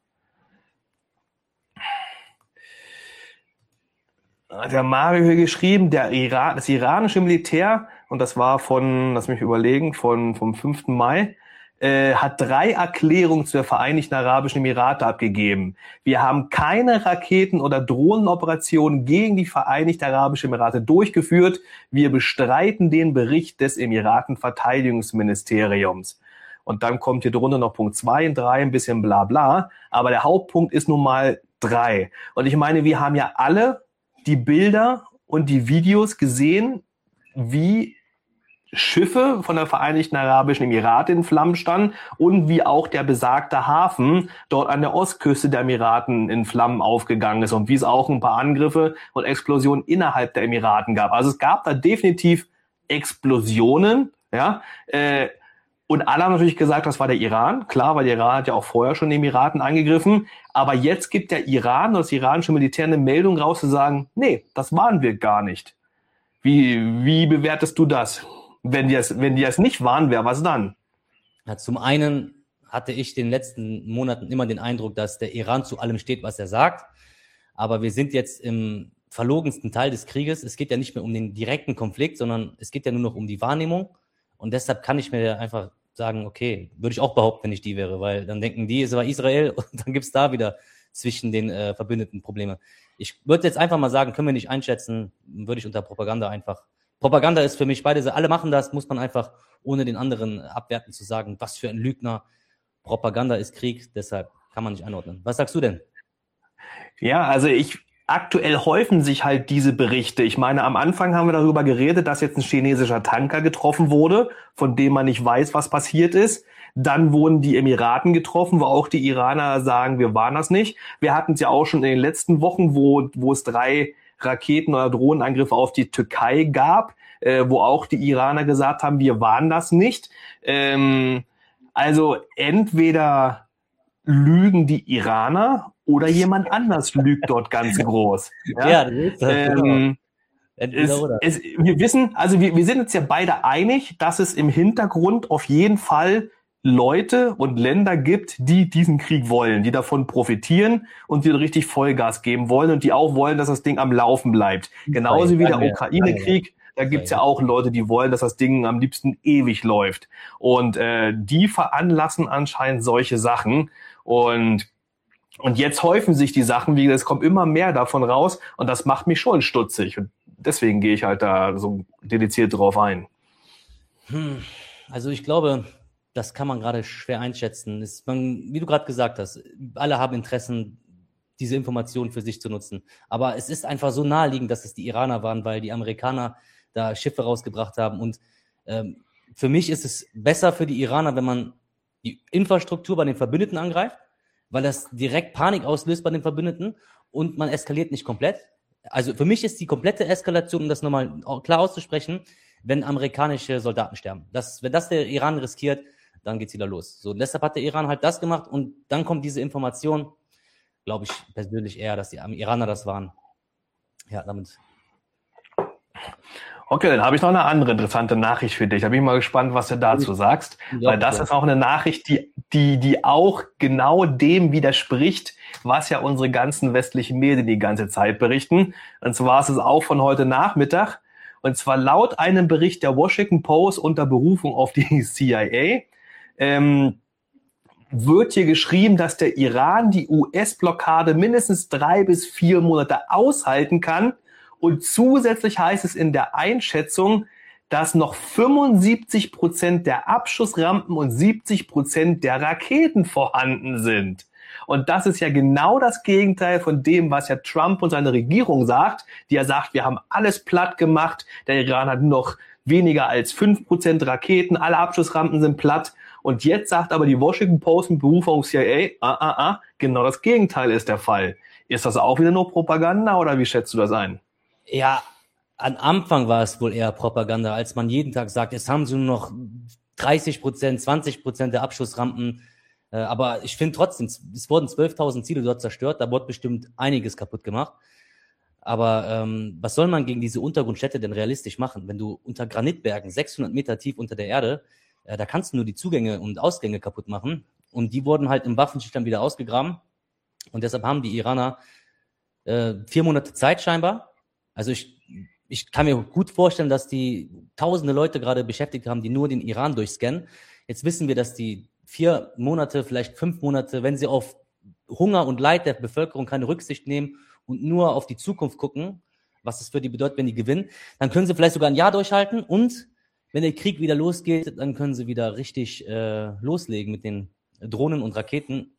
hat der Mario hier geschrieben, der Iran, das iranische Militär, und das war von, lass mich überlegen, von vom fünften Mai, äh, hat drei Erklärungen zu der Vereinigten Arabischen Emirate abgegeben. Wir haben keine Raketen- oder Drohnenoperationen gegen die Vereinigten Arabischen Emirate durchgeführt. Wir bestreiten den Bericht des Emiratenverteidigungsministeriums. Und dann kommt hier drunter noch Punkt zwei und drei, ein bisschen bla bla. Aber der Hauptpunkt ist nun mal drei. Und ich meine, wir haben ja alle die Bilder und die Videos gesehen, wie Schiffe von der Vereinigten Arabischen Emirate in Flammen standen und wie auch der besagte Hafen dort an der Ostküste der Emiraten in Flammen aufgegangen ist und wie es auch ein paar Angriffe und Explosionen innerhalb der Emiraten gab. Also es gab da definitiv Explosionen, ja, äh, und alle haben natürlich gesagt, das war der Iran. Klar, weil der Iran hat ja auch vorher schon die Emiraten angegriffen. Aber jetzt gibt der Iran, das iranische Militär, eine Meldung raus zu sagen, nee, das waren wir gar nicht. Wie, wie bewertest du das? Wenn die es, wenn die es nicht waren, wer was dann? Ja, zum einen hatte ich in den letzten Monaten immer den Eindruck, dass der Iran zu allem steht, was er sagt. Aber wir sind jetzt im verlogensten Teil des Krieges. Es geht ja nicht mehr um den direkten Konflikt, sondern es geht ja nur noch um die Wahrnehmung. Und deshalb kann ich mir einfach sagen, okay, würde ich auch behaupten, wenn ich die wäre, weil dann denken die, es war Israel und dann gibt's da wieder zwischen den äh, Verbündeten Probleme. Ich würde jetzt einfach mal sagen, können wir nicht einschätzen, würde ich unter Propaganda einfach. Propaganda ist für mich beide, alle machen das, muss man einfach, ohne den anderen abwerten zu sagen, was für ein Lügner. Propaganda ist Krieg, deshalb kann man nicht einordnen. Was sagst du denn? Ja, also ich aktuell häufen sich halt diese Berichte. Ich meine, am Anfang haben wir darüber geredet, dass jetzt ein chinesischer Tanker getroffen wurde, von dem man nicht weiß, was passiert ist. Dann wurden die Emiraten getroffen, wo auch die Iraner sagen, wir waren das nicht. Wir hatten es ja auch schon in den letzten Wochen, wo, wo es drei Raketen- oder Drohnenangriffe auf die Türkei gab, äh, wo auch die Iraner gesagt haben, wir waren das nicht. Ähm, also entweder lügen die Iraner oder jemand anders lügt dort ganz groß. Ja, Ja, das ist das, ähm, genau. Entweder es, oder. es, wir wissen, also wir, wir sind uns ja beide einig, dass es im Hintergrund auf jeden Fall Leute und Länder gibt, die diesen Krieg wollen, die davon profitieren und die richtig Vollgas geben wollen und die auch wollen, dass das Ding am Laufen bleibt. Genauso wie der Ukraine-Krieg, da gibt's ja auch Leute, die wollen, dass das Ding am liebsten ewig läuft. Und äh, die veranlassen anscheinend solche Sachen. Und Und jetzt häufen sich die Sachen, wie es kommt immer mehr davon raus und das macht mich schon stutzig. Und deswegen gehe ich halt da so dediziert drauf ein. Hm. Also ich glaube, das kann man gerade schwer einschätzen. Es, man, wie du gerade gesagt hast, alle haben Interessen, diese Informationen für sich zu nutzen. Aber es ist einfach so naheliegend, dass es die Iraner waren, weil die Amerikaner da Schiffe rausgebracht haben. Und ähm, für mich ist es besser für die Iraner, wenn man die Infrastruktur bei den Verbündeten angreift, weil das direkt Panik auslöst bei den Verbündeten und man eskaliert nicht komplett. Also für mich ist die komplette Eskalation, um das nochmal klar auszusprechen, wenn amerikanische Soldaten sterben. Das, wenn das der Iran riskiert, dann geht's wieder los. So, deshalb hat der Iran halt das gemacht und dann kommt diese Information, glaube ich persönlich eher, dass die Iraner das waren. Ja, damit. Okay, dann habe ich noch eine andere interessante Nachricht für dich. Da bin ich mal gespannt, was du dazu sagst. Ja, weil das ja. ist auch eine Nachricht, die, die, die auch genau dem widerspricht, was ja unsere ganzen westlichen Medien die ganze Zeit berichten. Und zwar ist es auch von heute Nachmittag. Und zwar laut einem Bericht der Washington Post unter Berufung auf die C I A, ähm, wird hier geschrieben, dass der Iran die U S-Blockade mindestens drei bis vier Monate aushalten kann. Und zusätzlich heißt es in der Einschätzung, dass noch fünfundsiebzig Prozent der Abschussrampen und siebzig Prozent der Raketen vorhanden sind. Und das ist ja genau das Gegenteil von dem, was ja Trump und seine Regierung sagt, die ja sagt, wir haben alles platt gemacht, der Iran hat nur noch weniger als fünf Prozent Raketen, alle Abschussrampen sind platt. Und jetzt sagt aber die Washington Post mit Berufung auf C I A, ah, ah, ah, genau das Gegenteil ist der Fall. Ist das auch wieder nur Propaganda oder wie schätzt du das ein? Ja, am Anfang war es wohl eher Propaganda, als man jeden Tag sagt, es haben sie nur noch dreißig Prozent, zwanzig Prozent der Abschussrampen. Aber ich finde trotzdem, es wurden zwölftausend Ziele dort zerstört, da wurde bestimmt einiges kaputt gemacht. Aber ähm, was soll man gegen diese Untergrundstädte denn realistisch machen? Wenn du unter Granitbergen, sechshundert Meter tief unter der Erde, äh, da kannst du nur die Zugänge und Ausgänge kaputt machen. Und die wurden halt im Waffenstillstand wieder ausgegraben. Und deshalb haben die Iraner äh, vier Monate Zeit scheinbar. Also ich, ich kann mir gut vorstellen, dass die tausende Leute gerade beschäftigt haben, die nur den Iran durchscannen. Jetzt wissen wir, dass die vier Monate, vielleicht fünf Monate, wenn sie auf Hunger und Leid der Bevölkerung keine Rücksicht nehmen und nur auf die Zukunft gucken, was es für die bedeutet, wenn die gewinnen, dann können sie vielleicht sogar ein Jahr durchhalten und wenn der Krieg wieder losgeht, dann können sie wieder richtig äh, loslegen mit den Drohnen und Raketen.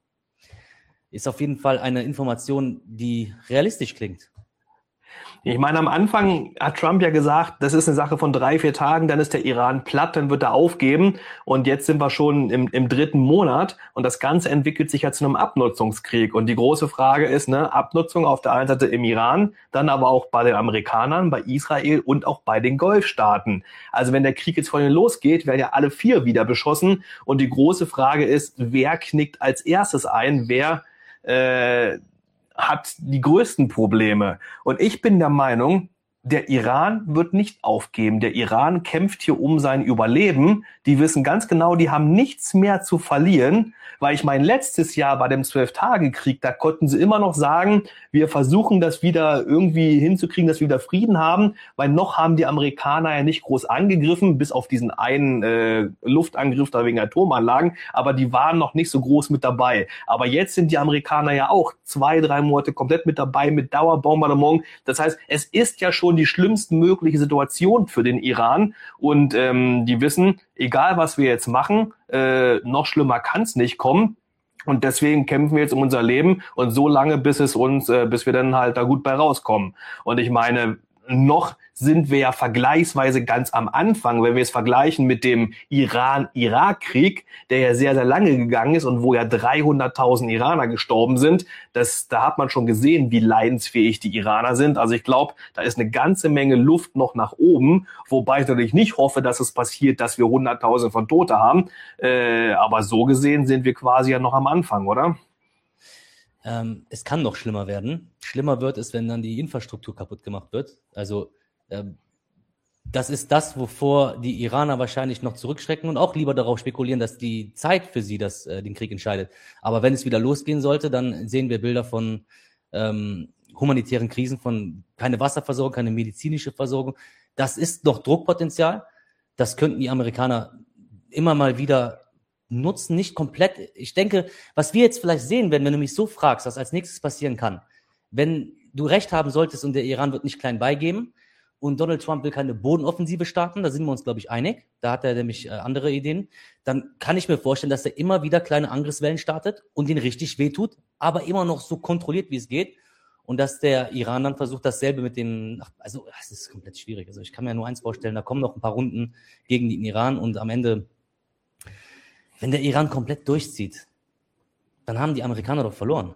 Ist auf jeden Fall eine Information, die realistisch klingt. Ich meine, am Anfang hat Trump ja gesagt, das ist eine Sache von drei, vier Tagen, dann ist der Iran platt, dann wird er aufgeben. Und jetzt sind wir schon im, im dritten Monat und das Ganze entwickelt sich ja zu einem Abnutzungskrieg. Und die große Frage ist, ne, Abnutzung auf der einen Seite im Iran, dann aber auch bei den Amerikanern, bei Israel und auch bei den Golfstaaten. Also wenn der Krieg jetzt vor ihnen losgeht, werden ja alle vier wieder beschossen. Und die große Frage ist, wer knickt als erstes ein, wer äh, hat die größten Probleme. Und ich bin der Meinung, der Iran wird nicht aufgeben. Der Iran kämpft hier um sein Überleben. Die wissen ganz genau, die haben nichts mehr zu verlieren, weil ich mein letztes Jahr bei dem Zwölf-Tage-Krieg, da konnten sie immer noch sagen, wir versuchen das wieder irgendwie hinzukriegen, dass wir wieder Frieden haben, weil noch haben die Amerikaner ja nicht groß angegriffen, bis auf diesen einen äh, Luftangriff da wegen Atomanlagen, aber die waren noch nicht so groß mit dabei. Aber jetzt sind die Amerikaner ja auch zwei, drei Monate komplett mit dabei, mit Dauerbombardement. Das heißt, es ist ja schon die schlimmste mögliche Situation für den Iran und ähm, die wissen, egal was wir jetzt machen, äh, noch schlimmer kann es nicht kommen und deswegen kämpfen wir jetzt um unser Leben und so lange, bis es uns, äh, bis wir dann halt da gut bei rauskommen. Und ich meine, noch sind wir ja vergleichsweise ganz am Anfang, wenn wir es vergleichen mit dem Iran-Irak-Krieg, der ja sehr, sehr lange gegangen ist und wo ja dreihunderttausend Iraner gestorben sind. Das, da hat man schon gesehen, wie leidensfähig die Iraner sind. Also ich glaube, da ist eine ganze Menge Luft noch nach oben, wobei ich natürlich nicht hoffe, dass es passiert, dass wir hunderttausend von Tote haben. Äh, aber so gesehen sind wir quasi ja noch am Anfang, oder? Ähm, es kann noch schlimmer werden. Schlimmer wird es, wenn dann die Infrastruktur kaputt gemacht wird. Also ähm, das ist das, wovor die Iraner wahrscheinlich noch zurückschrecken und auch lieber darauf spekulieren, dass die Zeit für sie das, äh, den Krieg entscheidet. Aber wenn es wieder losgehen sollte, dann sehen wir Bilder von ähm, humanitären Krisen, von keine Wasserversorgung, keine medizinische Versorgung. Das ist noch Druckpotenzial. Das könnten die Amerikaner immer mal wieder nutzen, nicht komplett. Ich denke, was wir jetzt vielleicht sehen werden, wenn du mich so fragst, was als nächstes passieren kann, wenn du recht haben solltest und der Iran wird nicht klein beigeben und Donald Trump will keine Bodenoffensive starten, da sind wir uns, glaube ich, einig, da hat er nämlich äh, andere Ideen, dann kann ich mir vorstellen, dass er immer wieder kleine Angriffswellen startet und den richtig wehtut, aber immer noch so kontrolliert, wie es geht und dass der Iran dann versucht, dasselbe mit den, ach, also es ist komplett schwierig, also ich kann mir nur eins vorstellen, da kommen noch ein paar Runden gegen den Iran und am Ende, wenn der Iran komplett durchzieht, dann haben die Amerikaner doch verloren.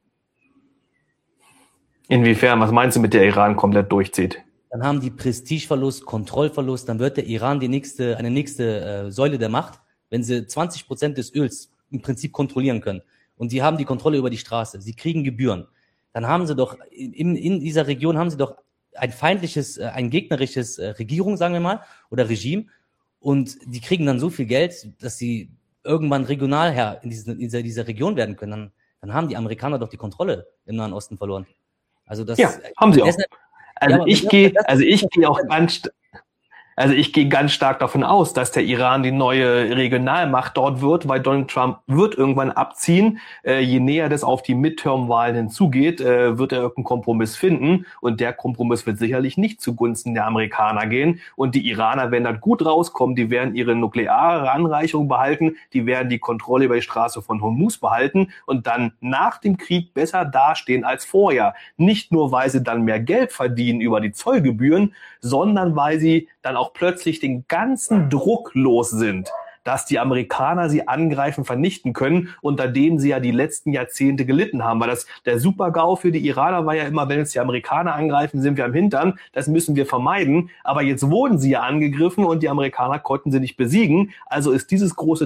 Inwiefern? Was meinst du mit der Iran komplett durchzieht? Dann haben die Prestigeverlust, Kontrollverlust, dann wird der Iran die nächste, eine nächste äh, Säule der Macht, wenn sie zwanzig Prozent des Öls im Prinzip kontrollieren können. Und sie haben die Kontrolle über die Straße, sie kriegen Gebühren. Dann haben sie doch, in, in dieser Region haben sie doch ein feindliches, äh, ein gegnerisches äh, Regierung, sagen wir mal, oder Regime. Und die kriegen dann so viel Geld, dass sie irgendwann Regionalherr in, diesen, in dieser, dieser Region werden können, dann, dann haben die Amerikaner doch die Kontrolle im Nahen Osten verloren. Also das, ja, haben sie auch. Deshalb, also, ja, ich gehe, also ich gehe auch ganz, also ich gehe ganz stark davon aus, dass der Iran die neue Regionalmacht dort wird, weil Donald Trump wird irgendwann abziehen. Äh, je näher das auf die Midterm-Wahlen hinzugeht, äh, wird er irgendeinen Kompromiss finden. Und der Kompromiss wird sicherlich nicht zugunsten der Amerikaner gehen. Und die Iraner werden dann gut rauskommen. Die werden ihre nukleare Anreicherung behalten. Die werden die Kontrolle über die Straße von Hormuz behalten und dann nach dem Krieg besser dastehen als vorher. Nicht nur, weil sie dann mehr Geld verdienen über die Zollgebühren, sondern weil sie dann auch plötzlich den ganzen Druck los sind, dass die Amerikaner sie angreifen, vernichten können, unter dem sie ja die letzten Jahrzehnte gelitten haben. Weil das der Super-GAU für die Iraner war ja immer, wenn uns die Amerikaner angreifen, sind wir am Hintern. Das müssen wir vermeiden. Aber jetzt wurden sie ja angegriffen und die Amerikaner konnten sie nicht besiegen. Also ist dieses große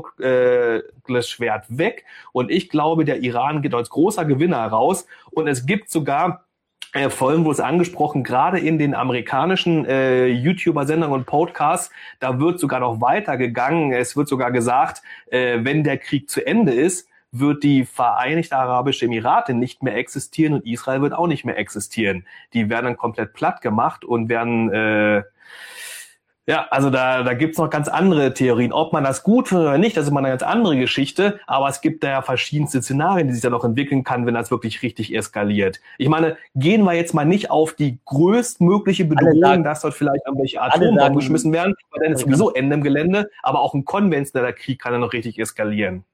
Damoklesschwert weg. Und ich glaube, der Iran geht als großer Gewinner raus. Und es gibt sogar Äh, vorhin wurde es angesprochen, gerade in den amerikanischen äh, YouTuber-Sendern und Podcasts, da wird sogar noch weitergegangen. Es wird sogar gesagt, äh, wenn der Krieg zu Ende ist, wird die Vereinigte Arabische Emirate nicht mehr existieren und Israel wird auch nicht mehr existieren. Die werden dann komplett platt gemacht und werden... Äh, Ja, also da, da gibt's noch ganz andere Theorien. Ob man das gut findet oder nicht, das ist immer eine ganz andere Geschichte. Aber es gibt da ja verschiedenste Szenarien, die sich da noch entwickeln kann, wenn das wirklich richtig eskaliert. Ich meine, gehen wir jetzt mal nicht auf die größtmögliche Bedrohung, sagen, dass dort vielleicht irgendwelche Atombomben geschmissen werden, weil dann ist sowieso Ende im Gelände. Aber auch ein konventioneller Krieg kann ja noch richtig eskalieren.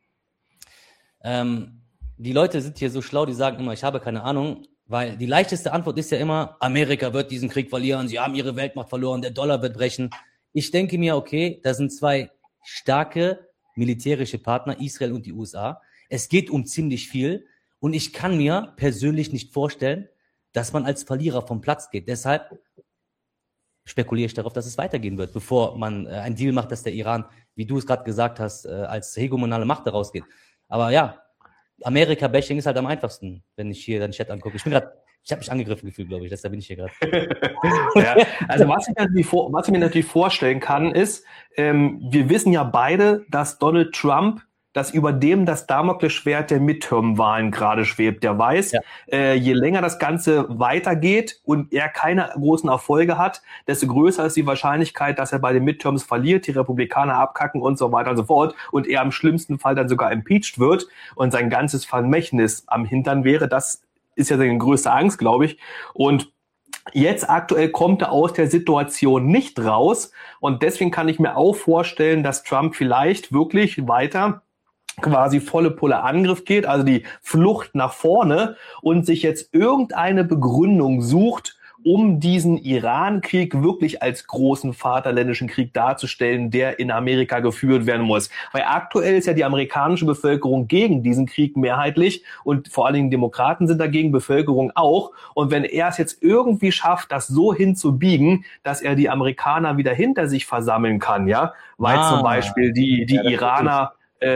Ähm, die Leute sind hier so schlau, die sagen immer, ich habe keine Ahnung. Weil die leichteste Antwort ist ja immer, Amerika wird diesen Krieg verlieren, sie haben ihre Weltmacht verloren, der Dollar wird brechen. Ich denke mir, okay, da sind zwei starke militärische Partner, Israel und die U S A. Es geht um ziemlich viel und ich kann mir persönlich nicht vorstellen, dass man als Verlierer vom Platz geht. Deshalb spekuliere ich darauf, dass es weitergehen wird, bevor man äh, einen Deal macht, dass der Iran, wie du es gerade gesagt hast, äh, als hegemonale Macht daraus geht. Aber ja, Amerika-Bashing ist halt am einfachsten, wenn ich hier den Chat angucke. Ich bin gerade, ich habe mich angegriffen gefühlt, glaube ich, deshalb bin ich hier gerade. Ja, also was ich, natürlich vor, was ich mir natürlich vorstellen kann, ist, ähm, wir wissen ja beide, dass Donald Trump, dass über dem das Damoklesschwert der Midterm-Wahlen gerade schwebt. Der weiß, ja. äh, je länger das Ganze weitergeht und er keine großen Erfolge hat, desto größer ist die Wahrscheinlichkeit, dass er bei den Midterms verliert, die Republikaner abkacken und so weiter und so fort und er im schlimmsten Fall dann sogar impeached wird und sein ganzes Vermächtnis am Hintern wäre. Das ist ja seine größte Angst, glaube ich. Und jetzt aktuell kommt er aus der Situation nicht raus und deswegen kann ich mir auch vorstellen, dass Trump vielleicht wirklich weiter quasi volle Pulle Angriff geht, also die Flucht nach vorne und sich jetzt irgendeine Begründung sucht, um diesen Iran-Krieg wirklich als großen vaterländischen Krieg darzustellen, der in Amerika geführt werden muss. Weil aktuell ist ja die amerikanische Bevölkerung gegen diesen Krieg mehrheitlich und vor allen Dingen Demokraten sind dagegen, Bevölkerung auch. Und wenn er es jetzt irgendwie schafft, das so hinzubiegen, dass er die Amerikaner wieder hinter sich versammeln kann, ja, weil ah, zum Beispiel die, die ja, Iraner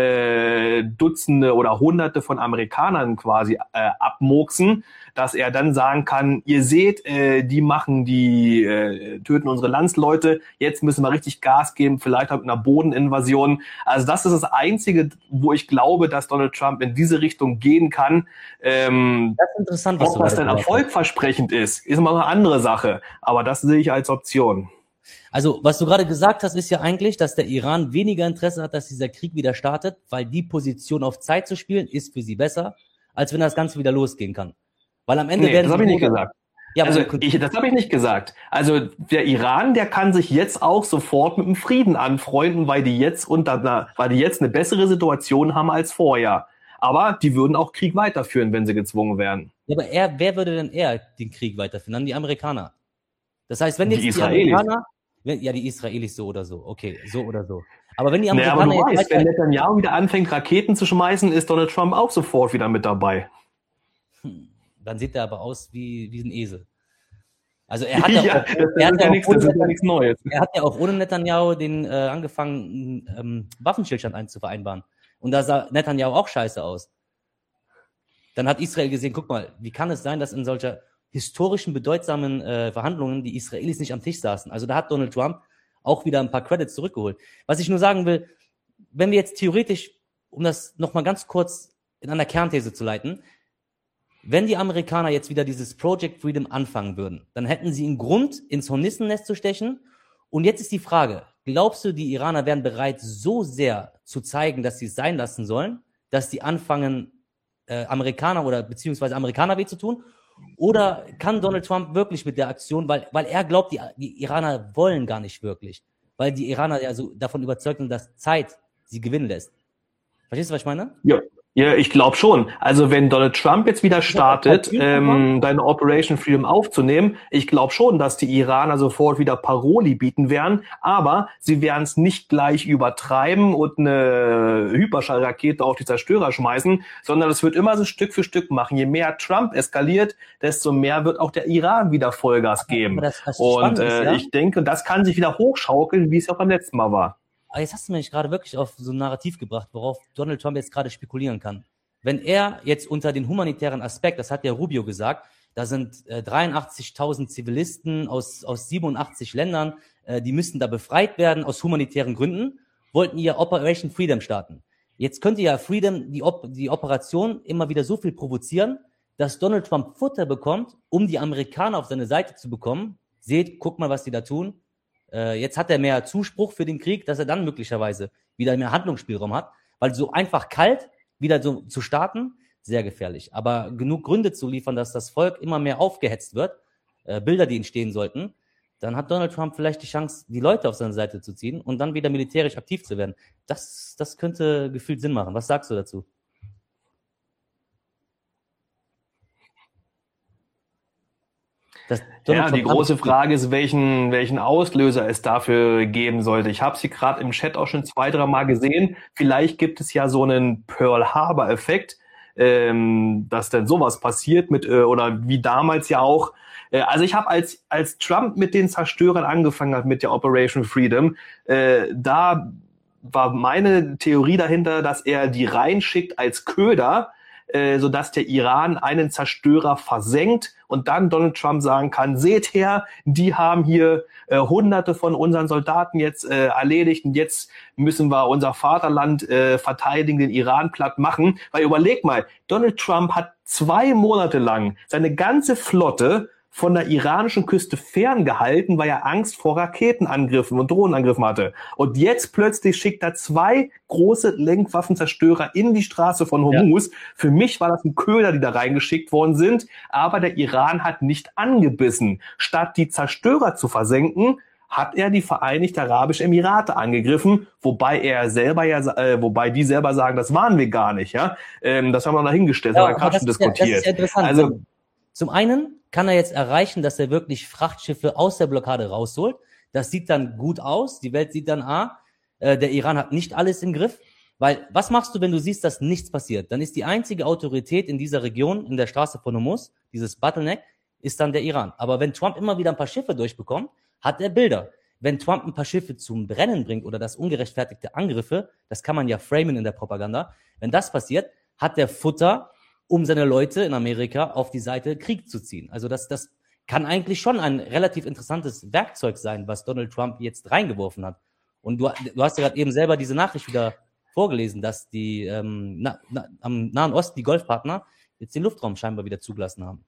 äh, Dutzende oder Hunderte von Amerikanern quasi äh, abmurksen, dass er dann sagen kann, ihr seht, äh, die machen die, äh, töten unsere Landsleute, jetzt müssen wir richtig Gas geben, vielleicht auch mit einer Bodeninvasion. Also das ist das Einzige, wo ich glaube, dass Donald Trump in diese Richtung gehen kann. Ähm, das ist interessant, was ob das dann erfolgversprechend ist, ist immer eine andere Sache, aber das sehe ich als Option. Also, was du gerade gesagt hast, ist ja eigentlich, dass der Iran weniger Interesse hat, dass dieser Krieg wieder startet, weil die Position auf Zeit zu spielen, ist für sie besser, als wenn das Ganze wieder losgehen kann. Weil am Ende nee, werden das habe ich nicht gesagt. Ja, also ich, das habe ich nicht gesagt. Also der Iran, der kann sich jetzt auch sofort mit dem Frieden anfreunden, weil die jetzt unter einer, weil die jetzt eine bessere Situation haben als vorher. Aber die würden auch Krieg weiterführen, wenn sie gezwungen wären. Ja, aber er, wer würde denn eher den Krieg weiterführen? Dann die Amerikaner. Das heißt, wenn jetzt die, die Amerikaner, wenn, ja, die Israelis so oder so, okay, so oder so. Aber wenn die Amerikaner naja, aber du jetzt weißt, wenn Netanyahu wieder anfängt, Raketen zu schmeißen, ist Donald Trump auch sofort wieder mit dabei. Hm, dann sieht er aber aus wie, wie ein Esel. Also er hat ja, ja, auch, das, er hat ist ja, nichts, das ist ja nichts Neues. Er hat ja auch ohne Netanyahu den äh, angefangen, ähm, Waffenstillstand einzuvereinbaren. Und da sah Netanyahu auch scheiße aus. Dann hat Israel gesehen, guck mal, wie kann es sein, dass in solcher historischen, bedeutsamen äh, Verhandlungen die Israelis nicht am Tisch saßen. Also da hat Donald Trump auch wieder ein paar Credits zurückgeholt. Was ich nur sagen will, wenn wir jetzt theoretisch, um das nochmal ganz kurz in einer Kernthese zu leiten, wenn die Amerikaner jetzt wieder dieses Project Freedom anfangen würden, dann hätten sie einen Grund, ins Hornissennest zu stechen. Und jetzt ist die Frage, glaubst du, die Iraner wären bereit, so sehr zu zeigen, dass sie es sein lassen sollen, dass die anfangen, äh, Amerikaner oder beziehungsweise Amerikaner weh zu tun? Oder kann Donald Trump wirklich mit der Aktion, weil, weil er glaubt, die, die Iraner wollen gar nicht wirklich, weil die Iraner ja so davon überzeugt sind, dass Zeit sie gewinnen lässt. Verstehst du, was ich meine? Ja. Ja, ich glaube schon. Also wenn Donald Trump jetzt wieder startet, ähm, deine Operation Freedom aufzunehmen, ich glaube schon, dass die Iraner sofort wieder Paroli bieten werden, aber sie werden es nicht gleich übertreiben und eine Hyperschallrakete auf die Zerstörer schmeißen, sondern es wird immer so Stück für Stück machen. Je mehr Trump eskaliert, desto mehr wird auch der Iran wieder Vollgas geben. Das, das und äh, ist, ja? ich denke, das kann sich wieder hochschaukeln, wie es auch beim letzten Mal war. Aber jetzt hast du mich gerade wirklich auf so ein Narrativ gebracht, worauf Donald Trump jetzt gerade spekulieren kann. Wenn er jetzt unter den humanitären Aspekt, das hat ja Rubio gesagt, da sind äh, dreiundachtzigtausend Zivilisten aus, aus siebenundachtzig Ländern, äh, die müssten da befreit werden aus humanitären Gründen, wollten ihr Operation Freedom starten. Jetzt könnte ja Freedom die, Op- die Operation immer wieder so viel provozieren, dass Donald Trump Futter bekommt, um die Amerikaner auf seine Seite zu bekommen. Seht, guck mal, was die da tun. Jetzt hat er mehr Zuspruch für den Krieg, dass er dann möglicherweise wieder mehr Handlungsspielraum hat, weil so einfach kalt wieder so zu starten, sehr gefährlich. Aber genug Gründe zu liefern, dass das Volk immer mehr aufgehetzt wird, äh, Bilder, die entstehen sollten, dann hat Donald Trump vielleicht die Chance, die Leute auf seine Seite zu ziehen und dann wieder militärisch aktiv zu werden. Das, das könnte gefühlt Sinn machen. Was sagst du dazu? Ja, die große Frage ist, welchen, welchen Auslöser es dafür geben sollte. Ich habe sie gerade im Chat auch schon zwei, drei Mal gesehen. Vielleicht gibt es ja so einen Pearl Harbor Effekt, ähm, dass denn sowas passiert mit, äh, oder wie damals ja auch. Äh, also ich habe als, als Trump mit den Zerstörern angefangen hat, mit der Operation Freedom, äh, da war meine Theorie dahinter, dass er die reinschickt als Köder, äh, sodass der Iran einen Zerstörer versenkt und dann Donald Trump sagen kann, seht her, die haben hier äh, hunderte von unseren Soldaten jetzt äh, erledigt und jetzt müssen wir unser Vaterland äh, verteidigen, den Iran platt machen. Weil überleg mal, Donald Trump hat zwei Monate lang seine ganze Flotte von der iranischen Küste ferngehalten, weil er Angst vor Raketenangriffen und Drohnenangriffen hatte. Und jetzt plötzlich schickt er zwei große Lenkwaffenzerstörer in die Straße von Hormuz. Ja. Für mich war das ein Köder, die da reingeschickt worden sind, aber der Iran hat nicht angebissen. Statt die Zerstörer zu versenken, hat er die Vereinigten Arabischen Emirate angegriffen, wobei er selber ja, äh, wobei die selber sagen, das waren wir gar nicht, ja. Ähm, das haben wir noch dahingestellt, ja, das haben wir gerade schon diskutiert. Ja, das ist ja interessant. Also zum einen kann er jetzt erreichen, dass er wirklich Frachtschiffe aus der Blockade rausholt. Das sieht dann gut aus. Die Welt sieht dann, ah, äh, der Iran hat nicht alles im Griff. Weil, was machst du, wenn du siehst, dass nichts passiert? Dann ist die einzige Autorität in dieser Region, in der Straße von Hormuz, dieses Bottleneck, ist dann der Iran. Aber wenn Trump immer wieder ein paar Schiffe durchbekommt, hat er Bilder. Wenn Trump ein paar Schiffe zum Brennen bringt oder das ungerechtfertigte Angriffe, das kann man ja framen in der Propaganda, wenn das passiert, hat der Futter, um seine Leute in Amerika auf die Seite Krieg zu ziehen. Also das, das kann eigentlich schon ein relativ interessantes Werkzeug sein, was Donald Trump jetzt reingeworfen hat. Und du, du hast ja gerade eben selber diese Nachricht wieder vorgelesen, dass die ähm, na, na, am Nahen Osten, die Golfpartner, jetzt den Luftraum scheinbar wieder zugelassen haben.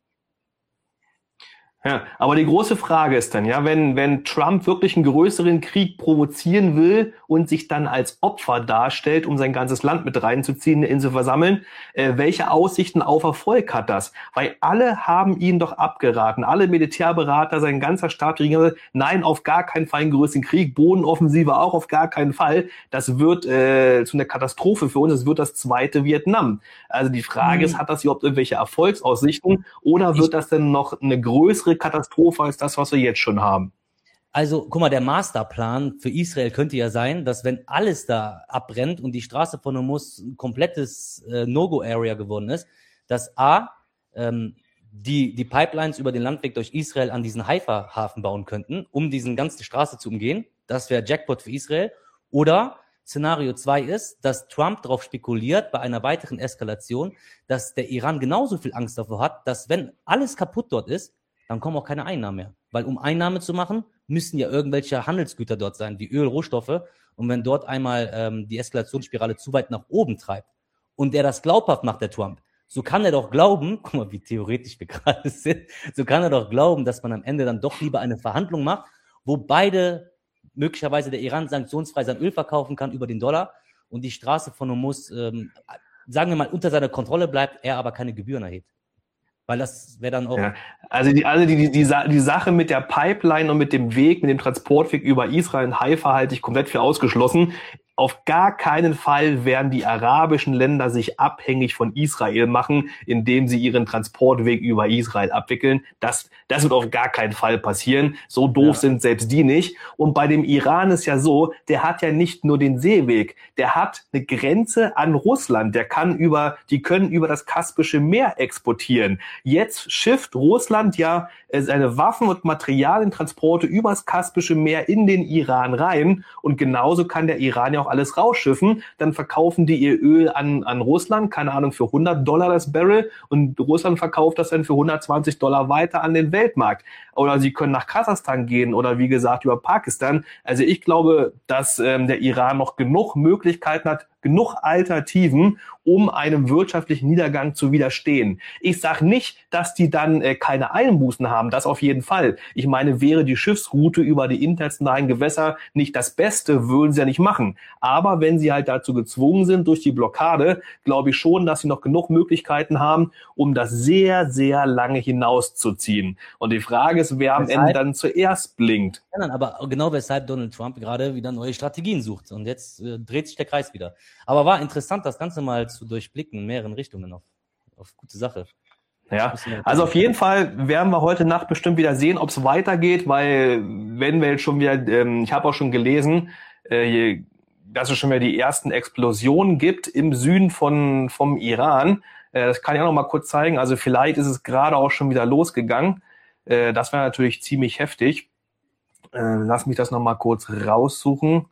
Ja, aber die große Frage ist dann, ja, wenn, wenn Trump wirklich einen größeren Krieg provozieren will und sich dann als Opfer darstellt, um sein ganzes Land mit reinzuziehen, eine Insel versammeln, äh, welche Aussichten auf Erfolg hat das? Weil alle haben ihn doch abgeraten, alle Militärberater, sein ganzer Stab, nein, auf gar keinen Fall einen größeren Krieg, Bodenoffensive auch auf gar keinen Fall. Das wird äh, zu einer Katastrophe für uns, das wird das zweite Vietnam. Also die Frage mhm. ist, hat das überhaupt irgendwelche Erfolgsaussichten oder wird das denn noch eine größere Katastrophe als das, was wir jetzt schon haben? Also, guck mal, der Masterplan für Israel könnte ja sein, dass wenn alles da abbrennt und die Straße von Hormuz ein komplettes äh, No-Go-Area geworden ist, dass A, ähm, die, die Pipelines über den Landweg durch Israel an diesen Haifa-Hafen bauen könnten, um diesen ganzen Straße zu umgehen. Das wäre Jackpot für Israel. Oder Szenario zwei ist, dass Trump darauf spekuliert, bei einer weiteren Eskalation, dass der Iran genauso viel Angst davor hat, dass wenn alles kaputt dort ist, dann kommen auch keine Einnahmen mehr. Weil um Einnahme zu machen, müssen ja irgendwelche Handelsgüter dort sein, wie Öl, Rohstoffe. Und wenn dort einmal ähm, die Eskalationsspirale zu weit nach oben treibt und der das glaubhaft macht, der Trump, so kann er doch glauben, guck mal, wie theoretisch wir gerade sind, so kann er doch glauben, dass man am Ende dann doch lieber eine Verhandlung macht, wo beide, möglicherweise der Iran sanktionsfrei sein Öl verkaufen kann über den Dollar und die Straße von Hormuz, ähm, sagen wir mal, unter seiner Kontrolle bleibt, er aber keine Gebühren erhebt. Weil das wäre dann auch... Ja, also die, also die, die, die, die Sache mit der Pipeline und mit dem Weg, mit dem Transportweg über Israel und Haifa halte ich komplett für ausgeschlossen. Auf gar keinen Fall werden die arabischen Länder sich abhängig von Israel machen, indem sie ihren Transportweg über Israel abwickeln. Das, das wird auf gar keinen Fall passieren. So doof ja. sind selbst die nicht. Und bei dem Iran ist ja so, der hat ja nicht nur den Seeweg, der hat eine Grenze an Russland. Der kann über, die können über das Kaspische Meer exportieren. Jetzt schifft Russland ja seine Waffen und Materialientransporte übers Kaspische Meer in den Iran rein. Und genauso kann der Iran ja auch alles rausschiffen, dann verkaufen die ihr Öl an, an Russland, keine Ahnung, für hundert Dollar das Barrel und Russland verkauft das dann für hundertzwanzig Dollar weiter an den Weltmarkt. Oder sie können nach Kasachstan gehen oder wie gesagt über Pakistan. Also ich glaube, dass ähm, der Iran noch genug Möglichkeiten hat, genug Alternativen, um einem wirtschaftlichen Niedergang zu widerstehen. Ich sage nicht, dass die dann äh, keine Einbußen haben, das auf jeden Fall. Ich meine, wäre die Schiffsroute über die internationalen Gewässer nicht das Beste, würden sie ja nicht machen. Aber wenn sie halt dazu gezwungen sind durch die Blockade, glaube ich schon, dass sie noch genug Möglichkeiten haben, um das sehr, sehr lange hinauszuziehen. Und die Frage ist, wer am Ende dann zuerst blinkt. Ja, aber genau weshalb Donald Trump gerade wieder neue Strategien sucht. Und jetzt äh, dreht sich der Kreis wieder. Aber war interessant, das Ganze mal zu durchblicken in mehreren Richtungen auf, auf gute Sache. Ja, also auf jeden Fall werden wir heute Nacht bestimmt wieder sehen, ob es weitergeht, weil wenn wir jetzt schon wieder, ähm, ich habe auch schon gelesen, äh, dass es schon wieder die ersten Explosionen gibt im Süden von vom Iran. Äh, das kann ich auch noch mal kurz zeigen. Also vielleicht ist es gerade auch schon wieder losgegangen. Äh, das wäre natürlich ziemlich heftig. Äh, lass mich das noch mal kurz raussuchen.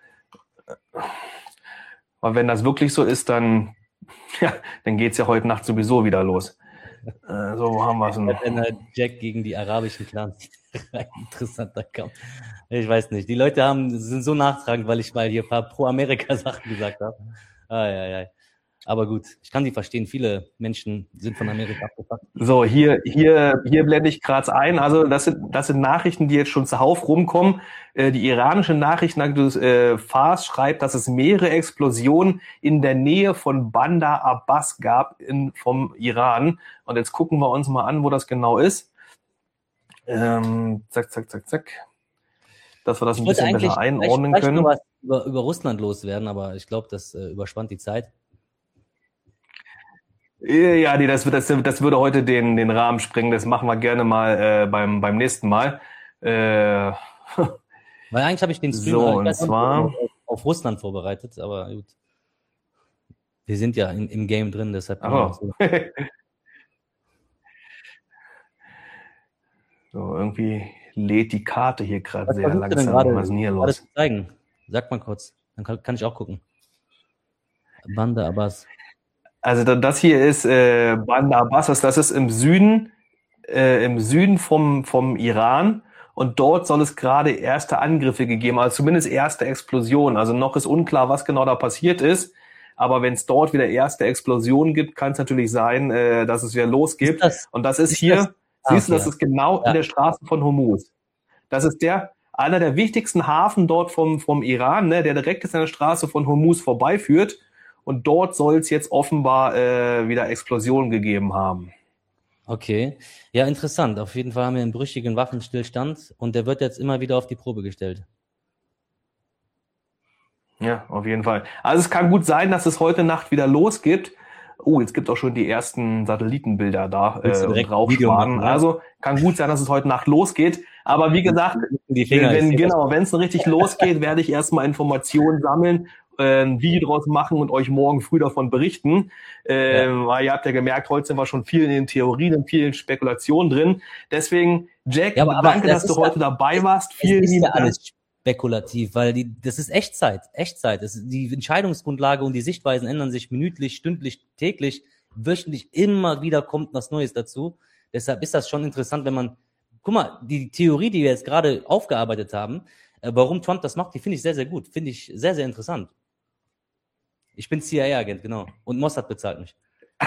Aber wenn das wirklich so ist, dann, ja, dann geht's ja heute Nacht sowieso wieder los. Äh, so, wo haben wir es noch? Wenn halt Jack gegen die arabischen Clans interessanter Kampf. Ich weiß nicht. Die Leute haben, sind so nachtragend, weil ich mal hier ein paar Pro-Amerika-Sachen gesagt habe. Ah, ja, ja. Aber gut, ich kann die verstehen. Viele Menschen sind von Amerika abgepackt. So, hier, hier, hier blende ich gerade ein. Also, das sind, das sind Nachrichten, die jetzt schon zuhauf rumkommen. Äh, die iranische Nachrichtenagentur äh, Fars schreibt, dass es mehrere Explosionen in der Nähe von Bandar Abbas gab in, vom Iran. Und jetzt gucken wir uns mal an, wo das genau ist. Ähm, zack, zack, zack, zack. Dass wir das ein bisschen besser einordnen können. Ich wollte was über, über Russland loswerden, aber ich glaube, das äh, überspannt die Zeit. Ja, nee, das, wird- das, das würde heute den, den Rahmen sprengen. Das machen wir gerne mal äh, beim, beim nächsten Mal. Äh, Weil eigentlich habe ich den Stream so, äh, ich und weiß auch nicht, zwar, auf, auf Russland vorbereitet, aber gut. Wir sind ja in, im Game drin, deshalb können wir auch ach so. so, irgendwie lädt die Karte hier gerade Was sehr versuchst du denn langsam. gerade, Was ist denn hier gerade los? zu zeigen? Sag mal kurz, dann kann, kann ich auch gucken. Banda Abbas. Also da- das hier ist äh, Bandar Abbas, das das ist im Süden, äh, im Süden vom, vom Iran. Und dort soll es gerade erste Angriffe gegeben, also zumindest erste Explosionen. Also noch ist unklar, was genau da passiert ist. Aber wenn es dort wieder erste Explosionen gibt, kann es natürlich sein, äh, dass es wieder Ist losgibt. das, Und das ist ist hier, das, ah, siehst du, okay, das ja. ist genau in Ja, der Straße von Hormuz. Das ist der, einer der wichtigsten Hafen dort vom, vom Iran, ne, der direkt an der Straße von Hormuz vorbeiführt. Und dort soll es jetzt offenbar äh, wieder Explosionen gegeben haben. okay. Ja, interessant. Auf jeden Fall haben wir einen brüchigen Waffenstillstand und der wird jetzt immer wieder auf die Probe gestellt. Ja, auf jeden Fall. Also es kann gut sein, dass es heute Nacht wieder losgeht. Oh, jetzt gibt auch schon die ersten Satellitenbilder da Willst äh, du und direkt ein Video Rauchschwaden. machen, ja? Also kann gut sein, dass es heute Nacht losgeht. Aber wie gesagt, Die Finger, ich wenn sehe das. genau, wenn es richtig losgeht, werde ich erstmal Informationen sammeln, äh, ein Video draus machen und euch morgen früh davon berichten. Äh, Ja. Weil ihr habt ja gemerkt, heute sind wir schon viel in den Theorien und vielen Spekulationen drin. Deswegen, Jack, Ja, aber, aber danke, das dass du ist ja, heute dabei warst. es Vielen ist lieben ja Dank. alles spekulativ, weil die, das ist Echtzeit, Echtzeit. Das ist, die Entscheidungsgrundlage und die Sichtweisen ändern sich minütlich, stündlich, täglich, wöchentlich. Immer wieder kommt was Neues dazu. Deshalb ist das schon interessant, wenn man, guck mal, die Theorie, die wir jetzt gerade aufgearbeitet haben, äh, warum Trump das macht, die finde ich sehr, sehr gut. Finde ich sehr, sehr interessant. Ich bin C I A-Agent, genau. Und Mossad bezahlt mich.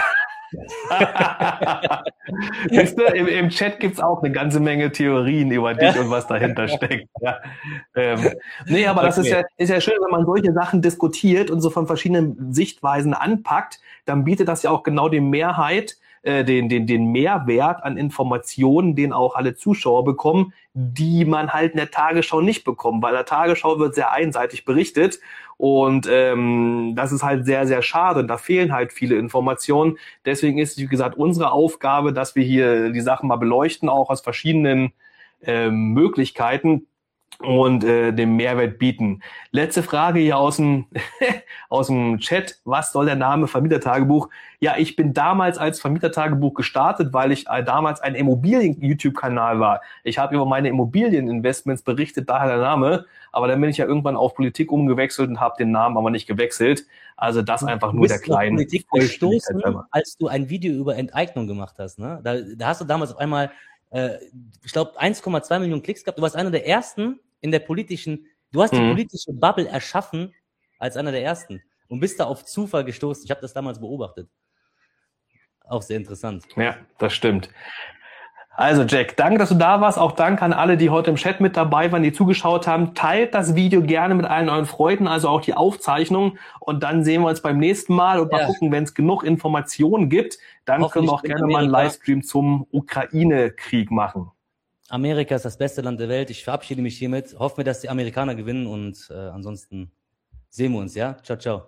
Wisst ihr, im, im Chat gibt's auch eine ganze Menge Theorien über dich und was dahinter steckt. Ja. Ähm, nee, aber das ist Okay. ja, ist ja schön, wenn man solche Sachen diskutiert und so von verschiedenen Sichtweisen anpackt, dann bietet das ja auch genau die Mehrheit, äh, den, den, den Mehrwert an Informationen, den auch alle Zuschauer bekommen, die man halt in der Tagesschau nicht bekommt, weil in der Tagesschau wird sehr einseitig berichtet und ähm, das ist halt sehr, sehr schade und da fehlen halt viele Informationen. Deswegen ist, wie gesagt, unsere Aufgabe, dass wir hier die Sachen mal beleuchten, auch aus verschiedenen ähm, Möglichkeiten und äh, den Mehrwert bieten. Letzte Frage hier aus dem, aus dem Chat. Was soll der Name Vermietertagebuch? Ja, ich bin damals als Vermietertagebuch gestartet, weil ich äh, damals ein Immobilien-YouTube-Kanal war. Ich habe über meine Immobilieninvestments berichtet, daher der Name. Aber dann bin ich ja irgendwann auf Politik umgewechselt und habe den Namen aber nicht gewechselt. Also das einfach Du nur der bist auf kleinen Politik Vollständigkeit gestoßen, halber. als du ein Video über Enteignung gemacht hast. Ne? Da, da hast du damals auf einmal, äh, ich glaube, eins Komma zwei Millionen Klicks gehabt. Du warst einer der ersten in der politischen, du hast die Mhm. politische Bubble erschaffen als einer der ersten und bist da auf Zufall gestoßen. Ich habe das damals beobachtet. Auch sehr interessant. Ja, das stimmt. Also Jack, danke, dass du da warst. Auch danke an alle, die heute im Chat mit dabei waren, die zugeschaut haben. Teilt das Video gerne mit allen euren Freunden, also auch die Aufzeichnung. Und dann sehen wir uns beim nächsten Mal und mal Ja. gucken, wenn es genug Informationen gibt, dann können wir auch Hoffentlich gerne in mal einen Amerika. Livestream zum Ukraine-Krieg machen. Amerika ist das beste Land der Welt. Ich verabschiede mich hiermit. Hoffen wir, dass die Amerikaner gewinnen und äh, ansonsten sehen wir uns, ja? Ciao, ciao.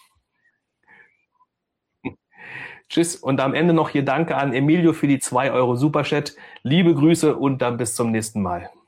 Tschüss. Und am Ende noch hier Danke an Emilio für die zwei Euro Superchat. Liebe Grüße und dann bis zum nächsten Mal.